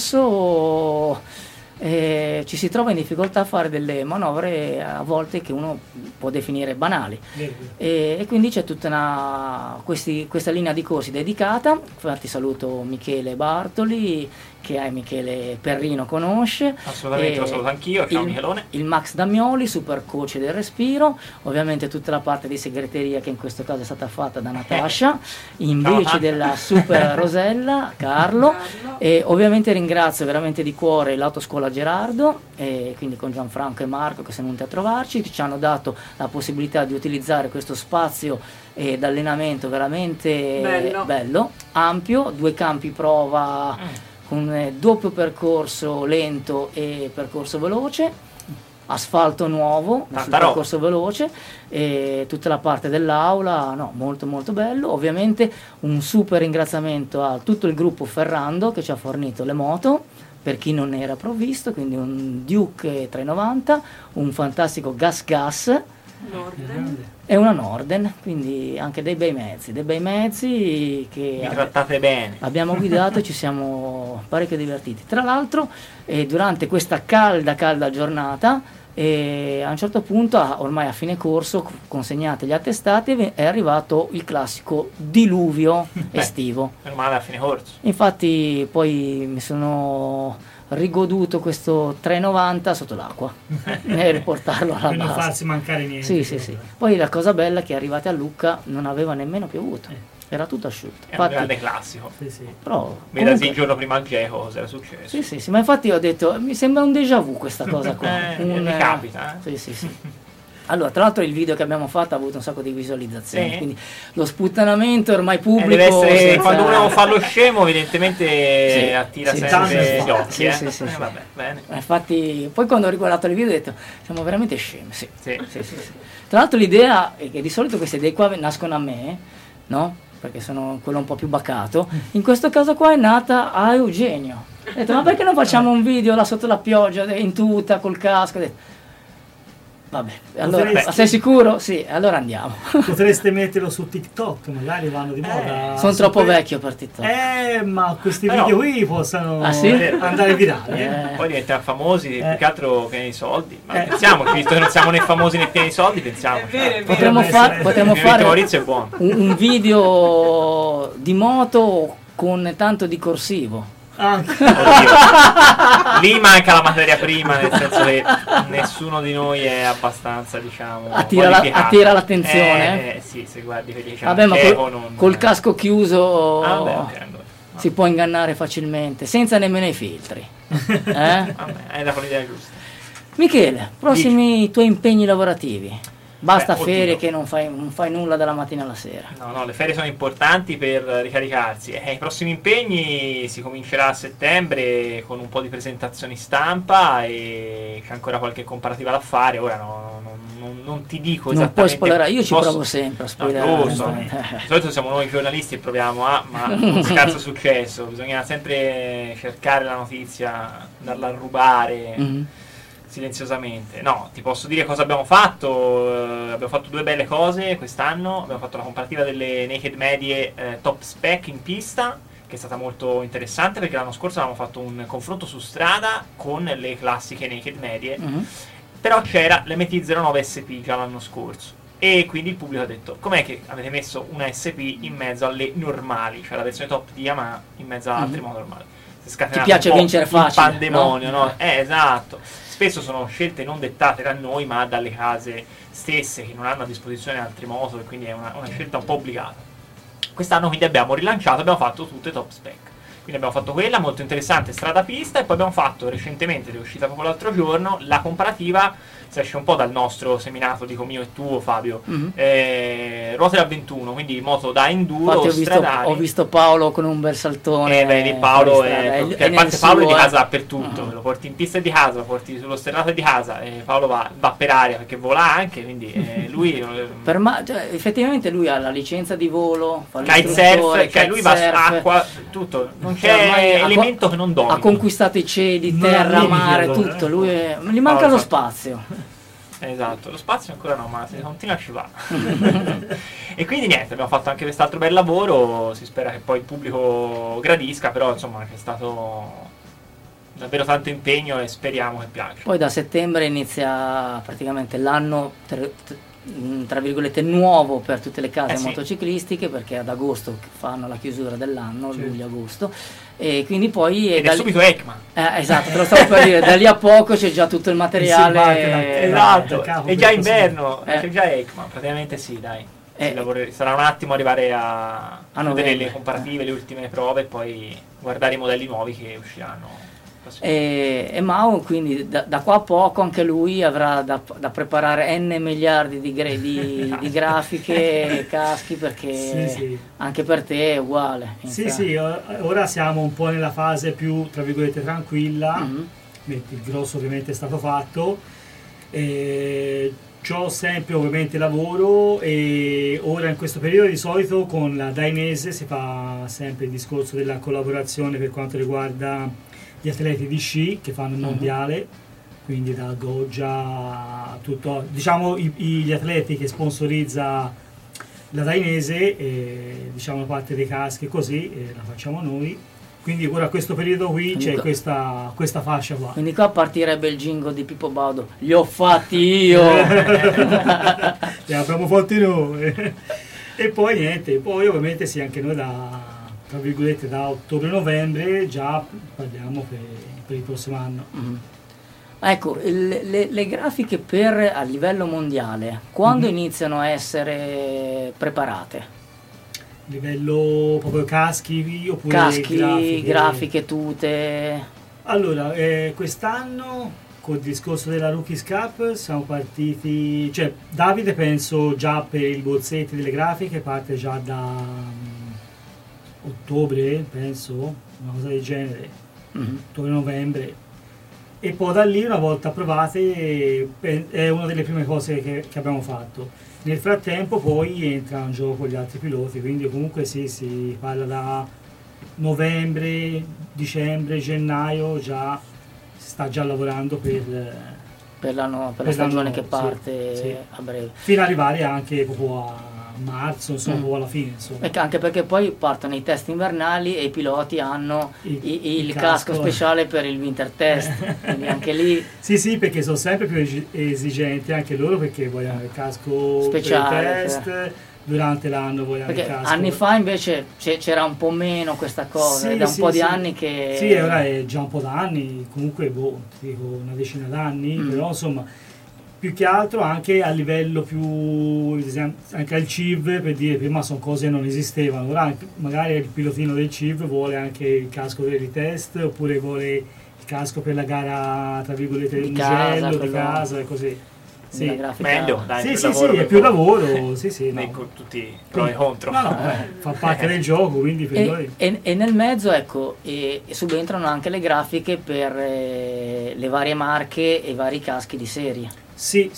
Speaker 2: spesso ci si trova in difficoltà a fare delle manovre a volte che uno può definire banali, e quindi c'è tutta questa linea di corsi dedicata. Infatti saluto Michele Bartoli, che Michele Perrino conosce.
Speaker 4: Assolutamente, lo saluto anch'io. Ciao Michelone. Il
Speaker 2: Max Damioli, super coach del respiro, ovviamente tutta la parte di segreteria che in questo caso è stata fatta da Natascia, invece della super Rosella, Carlo, e ovviamente ringrazio veramente di cuore l'Autoscuola Gerardo, e quindi con Gianfranco e Marco che sono venuti a trovarci, che ci hanno dato la possibilità di utilizzare questo spazio d'allenamento veramente bello, ampio, 2 campi prova con doppio percorso lento e percorso veloce, asfalto nuovo sul percorso veloce, e tutta la parte dell'aula, molto molto bello. Ovviamente un super ringraziamento a tutto il gruppo Ferrando che ci ha fornito le moto, per chi non era provvisto, quindi un Duke 390, un fantastico Gas
Speaker 5: Norden.
Speaker 2: È una Norden, quindi anche dei bei mezzi che
Speaker 4: Mi trattate bene.
Speaker 2: abbiamo guidato e ci siamo parecchio divertiti. Tra l'altro, durante questa calda giornata, a un certo punto, ormai a fine corso, consegnate gli attestati, è arrivato il classico diluvio estivo.
Speaker 4: Meno male a fine corso.
Speaker 2: Infatti poi mi sono rigoduto questo 3,90 sotto l'acqua e riportarlo alla
Speaker 3: Per non
Speaker 2: base.
Speaker 3: farsi mancare niente.
Speaker 2: Sì. Poi la cosa bella è che arrivati a Lucca non aveva nemmeno piovuto, era tutto asciutto.
Speaker 4: È un grande classico.
Speaker 3: Sì.
Speaker 2: Però,
Speaker 4: Vedasi
Speaker 2: comunque-
Speaker 4: il giorno prima al Geco cosa era successo.
Speaker 2: sì, ma infatti ho detto, mi sembra un déjà vu questa cosa qua.
Speaker 4: Mi capita,
Speaker 2: Sì. Allora, tra l'altro il video che abbiamo fatto ha avuto un sacco di visualizzazioni,
Speaker 4: Sì.
Speaker 2: quindi lo sputtanamento ormai pubblico.
Speaker 4: Deve essere,
Speaker 2: senza-
Speaker 4: quando uno fa lo scemo evidentemente
Speaker 2: Sì,
Speaker 4: attira
Speaker 2: sì,
Speaker 4: sempre
Speaker 3: sì,
Speaker 4: gli occhi.
Speaker 2: sì.
Speaker 4: Vabbè, bene.
Speaker 2: Infatti, poi quando ho riguardato il video ho detto, siamo veramente scemi, sì.
Speaker 4: Sì.
Speaker 2: Tra l'altro l'idea è che di solito queste idee qua nascono a me, no? Perché sono quello un po' più bacato. In questo caso qua è nata a Eugenio. Ho detto, ma perché non facciamo un video là sotto la pioggia, in tuta, col casco? Ho detto, vabbè, allora,
Speaker 3: Potresti-
Speaker 2: sei sicuro? Sì, allora andiamo.
Speaker 3: Potreste metterlo su TikTok, magari vanno di moda.
Speaker 2: Sono troppo
Speaker 3: Super-
Speaker 2: vecchio per TikTok.
Speaker 3: Ma questi
Speaker 4: Però-
Speaker 3: video qui possano
Speaker 2: Ah, sì?
Speaker 3: andare virali.
Speaker 4: Poi diventiamo famosi più che altro pieni di soldi. Ma pensiamoci, visto che non siamo né famosi né pieni di soldi, pensiamo.
Speaker 5: È vero.
Speaker 2: Potremmo
Speaker 3: Potremmo
Speaker 2: fare
Speaker 4: Maurizio è buono.
Speaker 2: un video di moto con tanto di corsivo.
Speaker 3: Anche.
Speaker 4: Oddio. Lì manca la materia prima, nel senso che nessuno di noi è abbastanza, diciamo, qualificato.
Speaker 2: attira l'attenzione.
Speaker 4: Sì, se guardi quelli che
Speaker 2: Vabbè, ma
Speaker 4: hanno
Speaker 2: col casco chiuso
Speaker 4: Vabbè, ok, allora.
Speaker 2: si può ingannare facilmente, senza nemmeno i filtri.
Speaker 4: Vabbè, hai dato l'idea giusta.
Speaker 2: Michele, prossimi tuoi impegni lavorativi. Basta
Speaker 4: Beh,
Speaker 2: ferie
Speaker 4: oddio.
Speaker 2: che non fai nulla dalla mattina alla sera.
Speaker 4: No, le ferie sono importanti per ricaricarsi. I prossimi impegni si comincerà a settembre con un po' di presentazioni stampa e c'è ancora qualche comparativa da fare. Ora non ti dico
Speaker 2: Non puoi
Speaker 4: esattamente.
Speaker 2: spoilerare, io ci
Speaker 4: posso-
Speaker 2: provo sempre a
Speaker 4: No,
Speaker 2: spoilerare.
Speaker 4: lo so. Di solito siamo noi giornalisti e proviamo ma con scarso successo. Bisogna sempre cercare la notizia, andarla a rubare.
Speaker 2: Mhm.
Speaker 4: Silenziosamente. No, ti posso dire cosa abbiamo fatto. Abbiamo fatto due belle cose quest'anno. Abbiamo fatto la comparativa delle naked medie top spec in pista, che è stata molto interessante perché l'anno scorso avevamo fatto un confronto su strada con le classiche naked medie.
Speaker 2: Mhm.
Speaker 4: Però c'era l'MT09 SP già l'anno scorso. E quindi il pubblico ha detto: com'è che avete messo una SP in mezzo alle normali, cioè la versione top di Yamaha in mezzo ad altre moto normali? Si è scatenato
Speaker 2: Ti piace
Speaker 4: un po'
Speaker 2: vincere
Speaker 4: il
Speaker 2: facile,
Speaker 4: pandemonio,
Speaker 2: no?
Speaker 4: no? Esatto. Spesso sono scelte non dettate da noi, ma dalle case stesse che non hanno a disposizione altre moto, e quindi è una scelta un po' obbligata. Quest'anno quindi abbiamo rilanciato, abbiamo fatto tutte top spec. Quindi abbiamo fatto quella molto interessante, strada pista, e poi abbiamo fatto recentemente, ed è uscita proprio l'altro giorno, la comparativa, si esce un po' dal nostro seminato, dico mio e tuo Fabio, ruote da 21, quindi moto da enduro,
Speaker 2: Infatti
Speaker 4: stradali.
Speaker 2: ho visto Paolo con un bel saltone.
Speaker 4: Vedi, Paolo
Speaker 2: fuori strada,
Speaker 4: è,
Speaker 2: è
Speaker 4: a parte
Speaker 2: nel
Speaker 4: Paolo è di
Speaker 2: suo,
Speaker 4: casa dappertutto, lo porti in pista e di casa, lo porti sullo sterrato e di casa, e Paolo va per aria perché vola anche, quindi lui
Speaker 2: cioè, effettivamente lui ha la licenza di volo, fa
Speaker 4: kitesurf,
Speaker 2: l'istruttore,
Speaker 4: cioè lui va su
Speaker 2: kitesurf.
Speaker 4: acqua, tutto, non
Speaker 2: Cioè, ormai
Speaker 4: c'è
Speaker 2: ha
Speaker 4: elemento che non domina.
Speaker 2: Ha conquistato i cieli,
Speaker 3: Non
Speaker 2: terra,
Speaker 3: arrivi,
Speaker 2: mare,
Speaker 3: allora,
Speaker 2: tutto. Lui gli manca
Speaker 4: Paolo
Speaker 2: lo
Speaker 4: fa-
Speaker 2: spazio.
Speaker 4: Esatto, lo spazio ancora no, ma se continua ci va. E quindi niente, abbiamo fatto anche quest'altro bel lavoro, si spera che poi il pubblico gradisca, però insomma c'è stato davvero tanto impegno e speriamo che piaccia.
Speaker 2: Poi da settembre inizia praticamente l'anno tra virgolette nuovo per tutte le case
Speaker 4: Sì.
Speaker 2: motociclistiche, perché ad agosto fanno la chiusura dell'anno,
Speaker 3: Sì.
Speaker 2: luglio-agosto, e quindi poi
Speaker 4: Ed è subito ECMA.
Speaker 2: esatto, te lo stavo per dire, da lì a poco c'è già tutto il
Speaker 3: Si parte
Speaker 2: materiale.
Speaker 4: Esatto,
Speaker 3: da capo
Speaker 4: è già
Speaker 3: per
Speaker 4: inverno,
Speaker 2: Eh.
Speaker 4: c'è già ECMA, praticamente sì, dai.
Speaker 2: Eh.
Speaker 4: Sarà un attimo arrivare a vedere
Speaker 2: novembre.
Speaker 4: le comparative, le ultime prove, e poi guardare i modelli nuovi che usciranno.
Speaker 2: E Mao quindi da qua a poco anche lui avrà da preparare n miliardi di grafiche, caschi, perché
Speaker 3: Sì.
Speaker 2: anche per te è uguale.
Speaker 3: Sì, ora siamo un po' nella fase più, tra virgolette, tranquilla.
Speaker 2: Mhm.
Speaker 3: Il grosso ovviamente è stato fatto. C'ho sempre ovviamente lavoro, e ora in questo periodo di solito con la Dainese si fa sempre il discorso della collaborazione per quanto riguarda gli atleti di sci che fanno il mondiale. quindi da Goggia, tutto, diciamo gli atleti che sponsorizza la Dainese, diciamo la parte dei caschi e così, la facciamo noi. Quindi ora a questo periodo qui c'è questa fascia qua.
Speaker 2: Quindi qua partirebbe il jingle di Pippo Baudo. Li ho fatti io!
Speaker 3: Li abbiamo fatti noi! E poi niente, poi ovviamente sì, anche noi tra virgolette da ottobre-novembre già parliamo per il prossimo anno.
Speaker 2: Ecco, le grafiche a livello mondiale, quando iniziano a essere preparate?
Speaker 3: Livello proprio caschi oppure
Speaker 2: grafiche, tute?
Speaker 3: Allora, quest'anno col discorso della Rookies Cup siamo partiti, cioè Davide penso già per i bozzetti delle grafiche parte già da ottobre, penso, una cosa del genere, ottobre-novembre, e poi da lì una volta approvate è una delle prime cose che abbiamo fatto. Nel frattempo poi entra in gioco gli altri piloti, quindi comunque sì, si parla da novembre, dicembre, gennaio, già si sta già lavorando per
Speaker 2: la stagione che parte
Speaker 3: sì.
Speaker 2: a breve.
Speaker 3: Fino ad arrivare anche proprio a marzo, insomma, o alla fine. Insomma.
Speaker 2: Anche perché poi partono i test invernali e i piloti hanno il casco speciale per il winter test, quindi anche lì...
Speaker 3: Sì, perché sono sempre più esigenti anche loro, perché vogliono il casco
Speaker 2: speciale
Speaker 3: per il test, durante l'anno vogliono il casco.
Speaker 2: Anni fa invece c'era un po' meno questa cosa, da un po' di anni che...
Speaker 3: Sì, ora è già un po' d'anni, comunque dico una decina d'anni, però insomma... Più che altro anche a livello più, anche al CIV, per dire, prima sono cose che non esistevano, ora magari il pilotino del CIV vuole anche il casco per i test, oppure vuole il casco per la gara, tra virgolette, del mugello, di casa e così. Sì,
Speaker 4: meglio, dai,
Speaker 3: sì, è più lavoro, sì,
Speaker 4: no. Con tutti i pro e contro.
Speaker 3: No, fa parte del gioco, quindi per noi.
Speaker 2: E nel mezzo, ecco, subentrano anche le grafiche per le varie marche e i vari caschi di serie.
Speaker 3: Sì.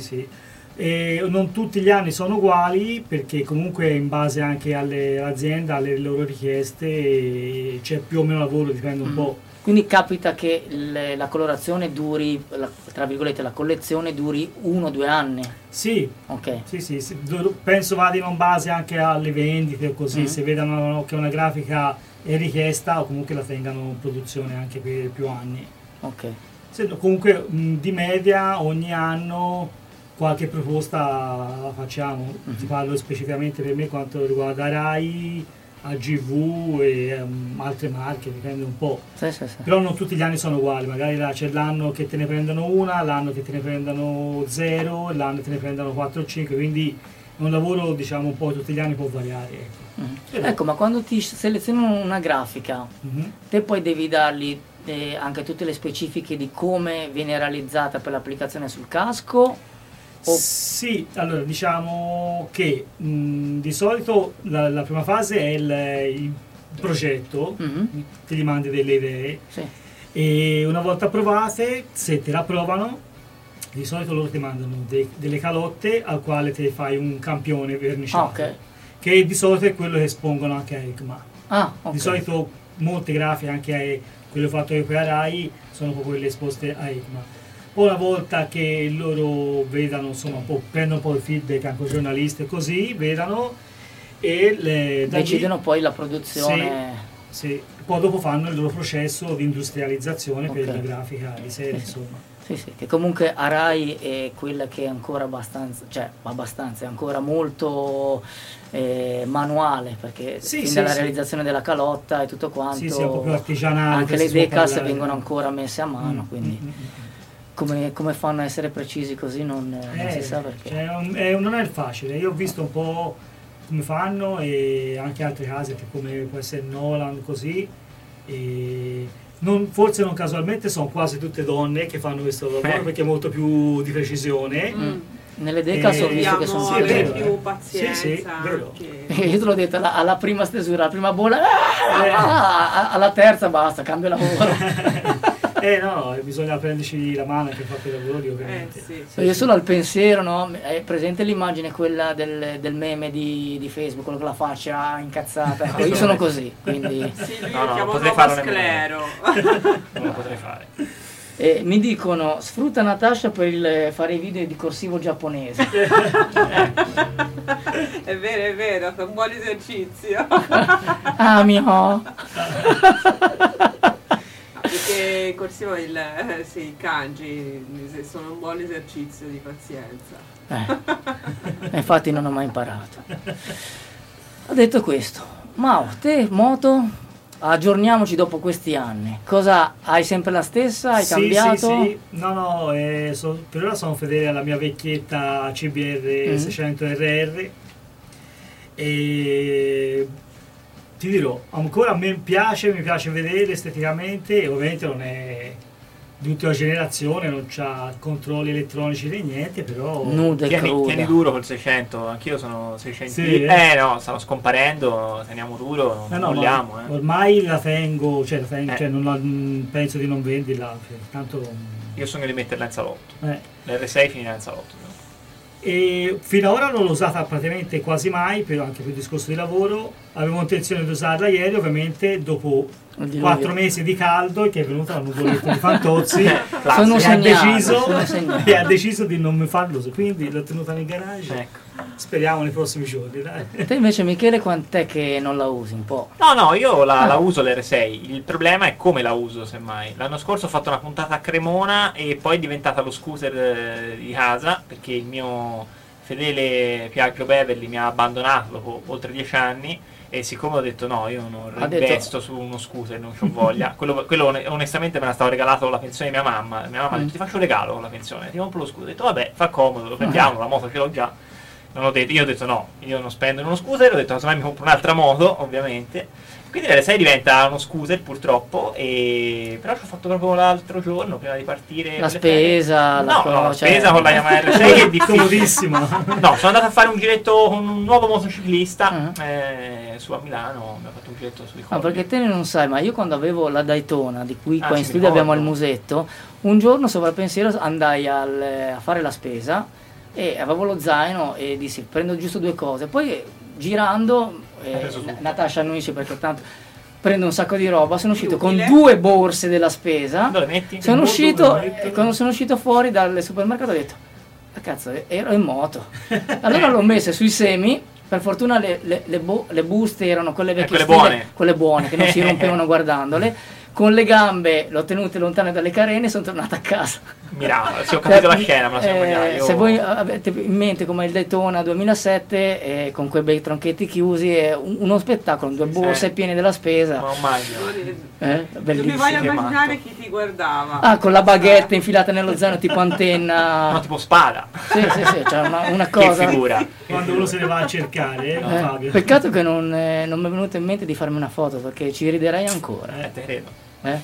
Speaker 3: E non tutti gli anni sono uguali, perché comunque in base anche all'azienda, alle loro richieste, c'è più o meno lavoro, dipende un po'.
Speaker 2: Quindi capita che la colorazione duri, tra virgolette, la collezione duri 1 o 2 anni?
Speaker 3: Sì,
Speaker 2: okay.
Speaker 3: Sì, penso vadano in base anche alle vendite o così, se vedano che una grafica è richiesta o comunque la tengano in produzione anche per più anni.
Speaker 2: Ok.
Speaker 3: Comunque di media ogni anno qualche proposta la facciamo, ti parlo specificamente per me quanto riguarda Rai, AGV e altre marche, dipende un po'.
Speaker 2: Sì.
Speaker 3: Però non tutti gli anni sono uguali, magari c'è l'anno che te ne prendono una, l'anno che te ne prendono 0, l'anno che te ne prendono 4 o 5, quindi è un lavoro, diciamo, un po' tutti gli anni può variare.
Speaker 2: Ecco, ma quando ti selezionano una grafica, te poi devi dargli anche tutte le specifiche di come viene realizzata per l'applicazione sul casco?
Speaker 3: Sì, allora diciamo che di solito la prima fase è il progetto, ti li mandi delle idee, e una volta approvate, se te la approvano, di solito loro ti mandano delle calotte al quale te fai un campione verniciato, che di solito è quello che espongono anche a EICMA. Di solito molte grafiche, anche quello fatto io per la Rai, sono proprio quelle esposte a EICMA. Poi una volta che loro vedano, insomma, prendono un po' il feedback anche i giornalisti e così, vedano e
Speaker 2: decidono poi la produzione.
Speaker 3: Sì. Poi dopo fanno il loro processo di industrializzazione per la grafica di serie, insomma.
Speaker 2: Sì, che comunque a Rai è quella che è ancora abbastanza, è ancora molto manuale, perché dalla realizzazione della calotta e tutto quanto,
Speaker 3: è un po' più artigianale,
Speaker 2: anche le decals vengono ancora messe a mano, quindi come fanno a essere precisi così non si sa perché.
Speaker 3: Non è facile, io ho visto un po' come fanno e anche altre case come può essere Nolan così, e forse non casualmente sono quasi tutte donne che fanno questo lavoro, perché è molto più di precisione.
Speaker 2: Nelle decals ho visto che sono
Speaker 5: più pazienza.
Speaker 3: Vero.
Speaker 2: Io te l'ho detto, alla prima stesura, alla prima bolla, alla terza basta, cambio lavoro.
Speaker 3: No, bisogna prenderci la mano che fa quei lavori, ovviamente.
Speaker 2: Io solo al pensiero, no? È presente l'immagine quella del meme di Facebook, quello con la faccia incazzata? Io sono così, quindi...
Speaker 5: Sì, lui
Speaker 4: non
Speaker 5: chiamo
Speaker 4: potrei farlo
Speaker 5: sclero.
Speaker 4: Non lo potrei fare.
Speaker 2: Mi dicono sfrutta Natasha per fare i video di corsivo giapponese.
Speaker 5: È vero, è un buon esercizio.
Speaker 2: Ah mio.
Speaker 5: Perché il corsivo i kanji sono un buon esercizio di pazienza.
Speaker 2: Infatti non ho mai imparato. Ho detto questo. Mao, te moto? Aggiorniamoci dopo questi anni. Cosa hai sempre la stessa? Hai cambiato?
Speaker 3: Sì. No, per ora sono fedele alla mia vecchietta CBR 600 RR e ti dirò, ancora a me mi piace vedere esteticamente, ovviamente non è di ultima generazione, non c'ha controlli elettronici né niente, però
Speaker 2: nuda e cruda.
Speaker 4: Tieni duro col 600, anch'io sono 600.
Speaker 3: Sì,
Speaker 4: no, stanno scomparendo, teniamo duro, non vogliamo.
Speaker 3: Ormai la tengo, cioè penso di non venderla, tanto
Speaker 4: io sono di metterla in salotto. L'R6 finirà in salotto.
Speaker 3: E fino ad ora non l'ho usata praticamente quasi mai, anche per il discorso di lavoro. Avevo intenzione di usarla ieri, ovviamente dopo 4 mesi di caldo, che è venuta la nuvoletta di Fantozzi e ha deciso di non farlo, quindi l'ho tenuta nel garage.
Speaker 4: Ecco.
Speaker 3: Speriamo nei prossimi giorni, dai.
Speaker 2: Te invece, Michele, quant'è che non la usi? Un po'?
Speaker 4: No, io la uso l'R6, il problema è come la uso, semmai. L'anno scorso ho fatto una puntata a Cremona e poi è diventata lo scooter di casa, perché il mio fedele Piaggio Beverly mi ha abbandonato dopo oltre 10 anni, e siccome ho detto no, io non investo su uno scooter, non c'ho voglia. quello onestamente me la stavo regalato con la pensione di mia mamma ha detto ti faccio un regalo con la pensione, ti compro lo scooter. Ho detto vabbè, fa comodo, lo prendiamo, la moto ce l'ho già. Io ho detto no, io non spendo in uno scooter, ho detto casomai mi compro un'altra moto, ovviamente. Quindi l'R6 diventa uno scooter purtroppo, però ci ho fatto proprio l'altro giorno prima di partire.
Speaker 2: La spesa,
Speaker 4: la spesa con la Yamaha R6 è
Speaker 3: comodissima.
Speaker 4: No, sono andato a fare un giretto con un nuovo motociclista su a Milano, mi ha fatto un giretto sui colli.
Speaker 2: Perché te non sai, ma io quando avevo la Daytona, di cui qua in studio abbiamo il musetto, un giorno sopra il pensiero andai a fare la spesa e avevo lo zaino e dissi prendo giusto 2 cose, poi girando Natasha annuisce perché tanto prendo un sacco di roba, sono uscito con 2 borse della spesa.
Speaker 4: Dove le metti?
Speaker 2: Sono uscito e quando sono uscito fuori dal supermercato ho detto cazzo, ero in moto. Allora l'ho messe sui semi, per fortuna le buste erano quelle vecchie quelle buone che non si rompevano guardandole. Con le gambe l'ho tenute lontane dalle carene e sono tornata a casa.
Speaker 4: Miracolo, ho capito la scena, me la sono immaginata.
Speaker 2: Se voi avete in mente come il Daytona 2007 con quei bei tronchetti chiusi, è uno spettacolo, 2 borse piene della spesa.
Speaker 4: Ma immagino.
Speaker 5: Non mi voglio immaginare chi ti guardava.
Speaker 2: Con la baguette infilata nello zaino tipo antenna.
Speaker 4: No, tipo spada.
Speaker 2: Sì, cioè una cosa.
Speaker 4: Che figura.
Speaker 3: Quando uno se ne va a cercare, Fabio.
Speaker 2: Peccato che non mi è venuto in mente di farmi una foto, perché ci riderei ancora.
Speaker 4: Te credo.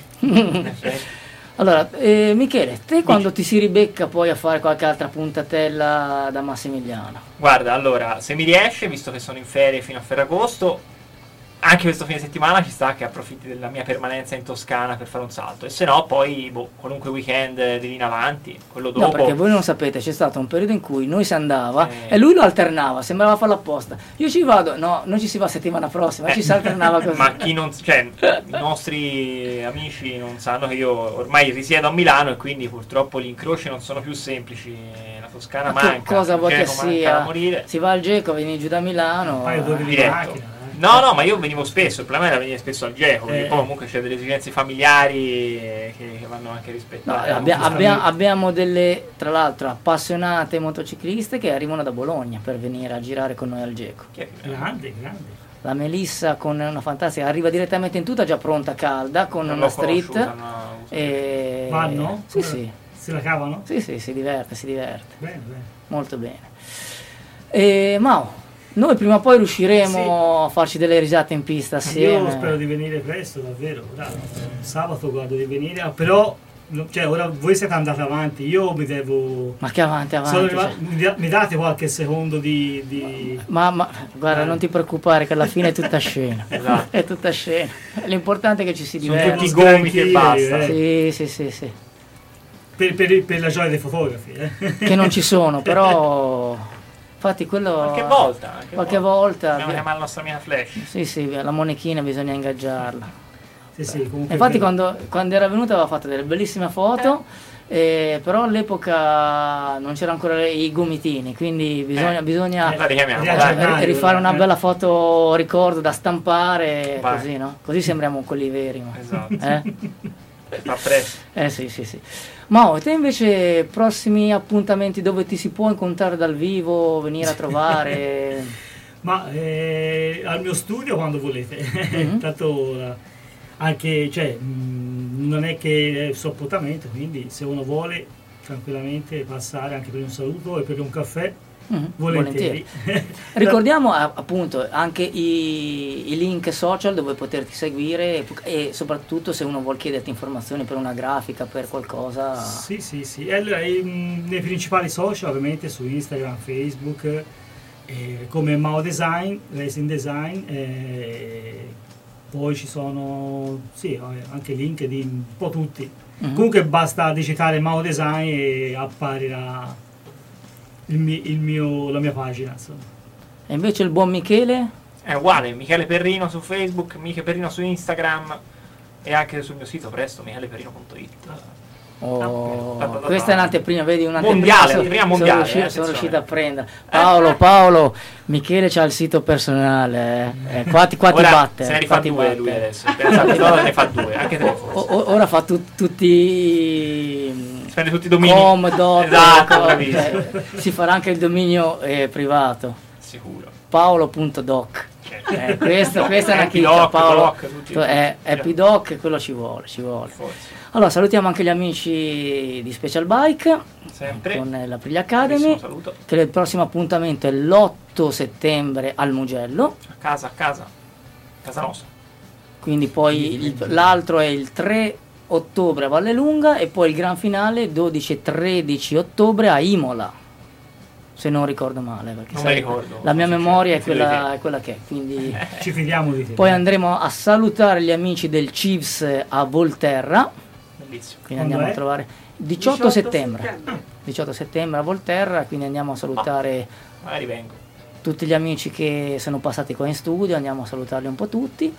Speaker 2: Allora, Michele, te quando ti si ribecca poi a fare qualche altra puntatella da Massimiliano?
Speaker 4: Guarda, allora, se mi riesce, visto che sono in ferie fino a Ferragosto, anche questo fine settimana ci sta che approfitti della mia permanenza in Toscana per fare un salto, e se no poi qualunque weekend di lì in avanti, quello dopo.
Speaker 2: No, perché voi non sapete, c'è stato un periodo in cui noi si andava e lui lo alternava, sembrava farlo apposta. Io ci vado, no, non ci si va settimana prossima, ci si alternava così.
Speaker 4: Ma chi non, cioè, i nostri amici non sanno che io ormai risiedo a Milano e quindi purtroppo gli incroci non sono più semplici, la Toscana manca.
Speaker 2: Cosa vuoi che sia?
Speaker 4: Morire.
Speaker 2: Si va al Geco, vieni giù da Milano.
Speaker 3: Un paio d'ore di macchina.
Speaker 4: No, ma io venivo spesso, il problema era venire spesso al Geco, perché poi comunque c'è delle esigenze familiari che vanno anche rispettate.
Speaker 2: Abbiamo delle, tra l'altro, appassionate motocicliste che arrivano da Bologna per venire a girare con noi al Geco.
Speaker 3: Grande.
Speaker 2: La Melissa con una fantastica, arriva direttamente in tuta già pronta, calda, con una street.
Speaker 3: Vanno?
Speaker 2: Sì.
Speaker 3: Se la cavano?
Speaker 2: Sì, si diverte.
Speaker 3: Bene.
Speaker 2: Molto bene. Mao, noi prima o poi riusciremo a farci delle risate in pista assieme.
Speaker 3: Io spero di venire presto, davvero. Sabato guardo di venire, però ora voi siete andati avanti, io mi devo.
Speaker 2: Ma che avanti?
Speaker 3: Mi date qualche secondo di.
Speaker 2: Ma guarda, non ti preoccupare che alla fine è tutta scena.
Speaker 4: Esatto.
Speaker 2: È tutta scena. L'importante è che ci si diverta.
Speaker 4: Sono tutti i gomiti e basta.
Speaker 2: Sì.
Speaker 3: Per la gioia dei fotografi,
Speaker 2: Che non ci sono, però. Infatti quello.
Speaker 4: Qualche volta.
Speaker 2: Dobbiamo
Speaker 4: chiamare la nostra amica Flash.
Speaker 2: Sì, la monechina bisogna ingaggiarla.
Speaker 3: Sì, comunque
Speaker 2: Infatti quando era venuta aveva fatto delle bellissime foto, però all'epoca non c'era ancora i gomitini, quindi bisogna
Speaker 4: La richiamiamo,
Speaker 3: Riaggiornare.
Speaker 2: rifare una bella foto ricordo da stampare,
Speaker 4: Vai.
Speaker 2: così, no? Così sembriamo quelli veri. Ma.
Speaker 4: Esatto.
Speaker 2: Eh?
Speaker 4: Fa presto.
Speaker 2: Sì. Ma te invece prossimi appuntamenti dove ti si può incontrare dal vivo, venire a trovare?
Speaker 3: Ma al mio studio quando volete.
Speaker 2: Mhm.
Speaker 3: Tanto anche, cioè, non è che è soppottamento, quindi se uno vuole tranquillamente passare anche per un saluto e per un caffè, volentieri.
Speaker 2: Ricordiamo appunto anche i link social dove poterti seguire e soprattutto se uno vuole chiederti informazioni per una grafica, per qualcosa.
Speaker 3: Sì. E allora, nei principali social, ovviamente su Instagram, Facebook, come Mao Design, Racing Design, poi ci sono anche LinkedIn, un po' tutti. Comunque basta digitare Mao Design e apparirà la mia pagina, insomma.
Speaker 2: E invece il buon Michele?
Speaker 4: È uguale, Michele Perrino su Facebook, Michele Perrino su Instagram e anche sul mio sito presto, micheleperrino.it.
Speaker 2: Questa è un'anteprima, vedi,
Speaker 4: Mondiale, anteprima mondiale,
Speaker 2: sono riuscito a prendere. Paolo, Michele c'ha il sito personale, qua ti batte.
Speaker 4: Se ne rifà due lui adesso, pensate, no, ne fa due, anche tre forse.
Speaker 2: Ora fa tutti
Speaker 4: spende tutti i domini.
Speaker 2: com.doc,
Speaker 4: Esatto, bravissimo.
Speaker 2: si farà anche il dominio privato.
Speaker 4: Sicuro.
Speaker 2: Paolo.doc. Questa è una
Speaker 4: Happy
Speaker 2: chicca,
Speaker 4: Doc,
Speaker 2: Paolo.
Speaker 4: Doc, tutti.
Speaker 2: Happy Doc, quello ci vuole.
Speaker 4: Forse.
Speaker 2: Allora salutiamo anche gli amici di Special Bike
Speaker 4: Sempre.
Speaker 2: con l'Aprilia Academy,
Speaker 4: Saluto.
Speaker 2: che il prossimo appuntamento è l'8 settembre al Mugello,
Speaker 4: A casa nostra.
Speaker 2: quindi poi l'altro è il 3 ottobre a Vallelunga e poi il gran finale 12 e 13 ottobre a Imola, se non ricordo male, perché
Speaker 4: Non mi ricordo.
Speaker 2: la mia memoria è
Speaker 4: Sì, sì.
Speaker 2: quella che è, quindi
Speaker 3: Ci fidiamo di te.
Speaker 2: poi andremo a salutare gli amici del CIVS a Volterra,
Speaker 4: Bellissimo.
Speaker 2: quindi
Speaker 3: Quando
Speaker 2: andiamo
Speaker 3: è?
Speaker 2: a trovare 18 settembre 18 settembre a Volterra, quindi andiamo a salutare
Speaker 4: Magari vengo.
Speaker 2: tutti gli amici che sono passati qua in studio, andiamo a salutarli un po' tutti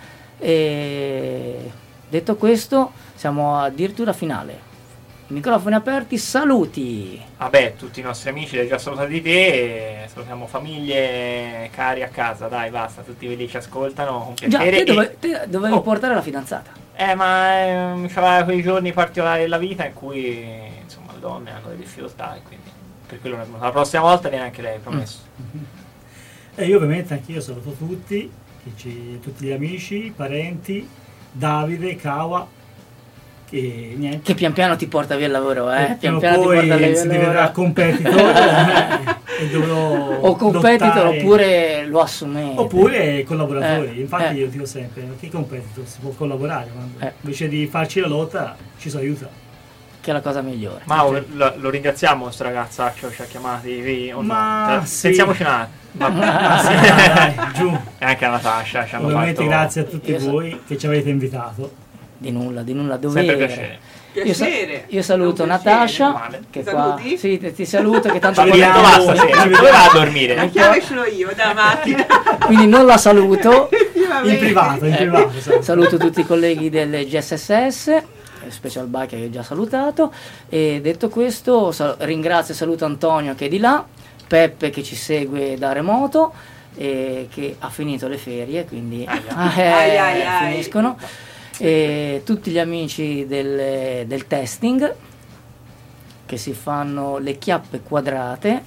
Speaker 2: e detto questo siamo addirittura finale. Microfoni aperti, saluti.
Speaker 4: Vabbè, tutti i nostri amici li hai già salutati di te, e salutiamo famiglie, cari a casa, dai basta, tutti quelli che ci ascoltano con
Speaker 2: Già,
Speaker 4: piacere.
Speaker 2: te dovevi
Speaker 4: Oh.
Speaker 2: portare la fidanzata.
Speaker 4: Ma c'era quei giorni particolari della vita in cui insomma le donne hanno delle difficoltà e quindi per quello la prossima volta viene anche lei, promesso.
Speaker 3: E io ovviamente anch'io saluto tutti tutti gli amici, parenti, Davide, Kawa, che niente.
Speaker 2: Che pian piano ti porta via il lavoro, pian
Speaker 3: Prima o
Speaker 2: piano ti porta via
Speaker 3: poi
Speaker 2: il
Speaker 3: si diverrà
Speaker 2: lavoro.
Speaker 3: competitor e dovrò
Speaker 2: O competitor
Speaker 3: lottare.
Speaker 2: oppure lo assumete.
Speaker 3: Oppure collaboratori. Infatti io
Speaker 2: eh.
Speaker 3: dico sempre, che competitor si può collaborare quando
Speaker 2: invece
Speaker 3: invece di farci la lotta ci si aiuta.
Speaker 2: che è la cosa migliore.
Speaker 4: Ma lo ringraziamo questo ragazzaccio, ci ha chiamati o
Speaker 3: Ma
Speaker 4: no?
Speaker 3: sì.
Speaker 4: Pensiamoci un attimo.
Speaker 3: Ah, sì, dai, giù.
Speaker 4: E anche a Natascia ci hanno
Speaker 3: Ovviamente
Speaker 4: fatto
Speaker 3: grazie a tutti
Speaker 2: Io so-
Speaker 3: voi che ci avete invitato.
Speaker 2: Di nulla,
Speaker 4: sempre
Speaker 2: dovere.
Speaker 4: piacere.
Speaker 5: Piacere.
Speaker 2: Io saluto
Speaker 5: Non piacere.
Speaker 2: Natascia,
Speaker 4: Male.
Speaker 2: che
Speaker 5: Saluti?
Speaker 2: qua sì, ti saluto, che tanto
Speaker 4: Ci vediamo
Speaker 2: poi-
Speaker 4: stasera, dove va a dormire?
Speaker 5: La chiave ce l'ho io da macchina.
Speaker 2: quindi non la saluto.
Speaker 3: In privato, in privato. sai.
Speaker 2: Saluto tutti i colleghi del GSSS, Special Bike che ho già salutato, e detto questo ringrazio e saluto Antonio che è di là, Peppe che ci segue da remoto e che ha finito le ferie, quindi
Speaker 5: Ai.
Speaker 2: finiscono, e tutti gli amici del testing che si fanno le chiappe quadrate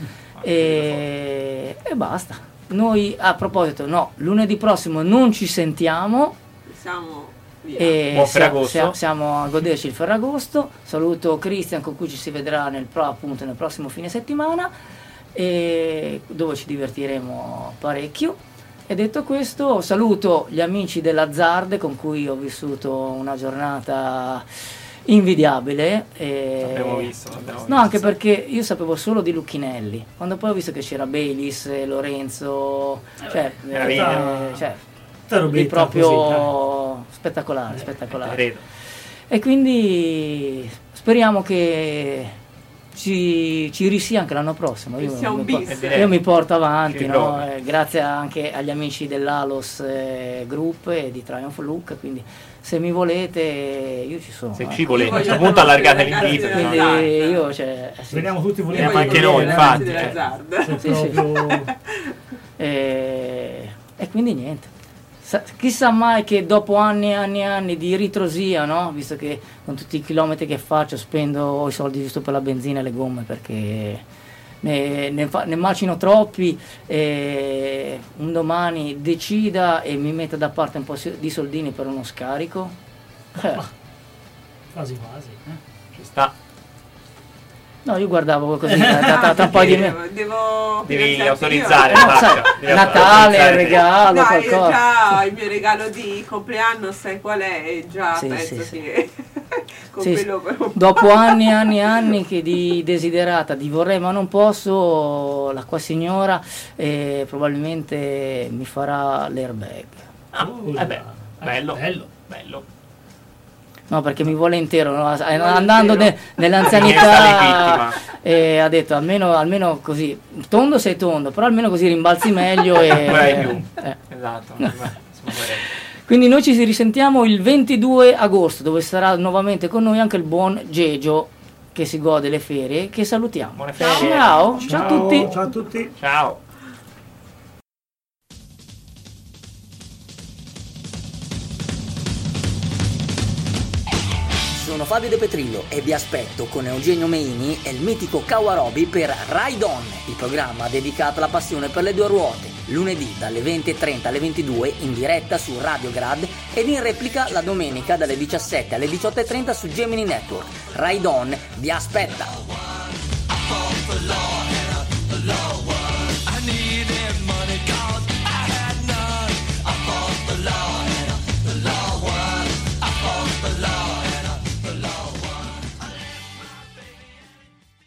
Speaker 2: e basta. Noi a proposito, no, lunedì prossimo non ci sentiamo.
Speaker 5: Siamo via.
Speaker 2: E
Speaker 4: Buon Ferragosto.
Speaker 2: siamo a goderci il Ferragosto. Saluto Cristian con cui ci si vedrà appunto nel prossimo fine settimana, e dove ci divertiremo parecchio. E detto questo saluto gli amici dell'Azzard con cui ho vissuto una giornata invidiabile.
Speaker 4: L'abbiamo visto.
Speaker 2: No, anche perché io sapevo solo di Lucchinelli. Quando poi ho visto che c'era Baylis, Lorenzo, cioè
Speaker 3: Tutta
Speaker 2: lì
Speaker 3: robetta
Speaker 2: proprio
Speaker 3: così,
Speaker 2: spettacolare.
Speaker 4: Credo.
Speaker 2: E quindi speriamo che ci risia anche l'anno prossimo.
Speaker 5: Che sia un bis.
Speaker 2: Io mi porto avanti,
Speaker 4: Ci
Speaker 2: no?
Speaker 4: provi.
Speaker 2: Grazie anche agli amici dell'Alos Group e di Triumph Look, quindi se mi volete io ci sono.
Speaker 4: Se ci volete, a questo punto allargate l'invito.
Speaker 2: Quindi io sì.
Speaker 3: Veniamo tutti
Speaker 4: Veniamo anche noi, infatti.
Speaker 2: Sì. E quindi niente. Chissà mai che dopo anni e anni e anni di ritrosia, no? Visto che con tutti i chilometri che faccio spendo i soldi giusto per la benzina e le gomme, perché ne macino troppi, e un domani decida e mi metta da parte un po' di soldini per uno scarico.
Speaker 3: Quasi.
Speaker 4: Ci sta.
Speaker 2: No, io guardavo così tra un po' di
Speaker 4: Devi autorizzare
Speaker 2: Natale, il regalo, qualcosa.
Speaker 5: Già il mio regalo di compleanno, sai qual è? E già penso che con quello
Speaker 2: dopo anni e anni e anni che di desiderata, di vorrei ma non posso, la qua signora probabilmente mi farà l'airbag.
Speaker 4: Bello.
Speaker 2: No, perché mi vuole intero, no? Andando nell'anzianità, ha detto almeno così, tondo sei tondo, però almeno così rimbalzi meglio e
Speaker 4: esatto.
Speaker 2: Quindi noi ci risentiamo il 22 agosto, dove sarà nuovamente con noi anche il buon Gegio, che si gode le ferie, che salutiamo.
Speaker 4: Buone ferie.
Speaker 2: Ciao a tutti.
Speaker 3: Ciao a tutti.
Speaker 4: Ciao.
Speaker 2: Sono Fabio De Petrillo e vi aspetto con Eugenio Meini e il mitico Kawarobi per Ride On, il programma dedicato alla passione per le due ruote, lunedì dalle 20:30 alle 22 in diretta su Radio Grad ed in replica la domenica dalle 17 alle 18:30 su Gemini Network. Ride On vi aspetta!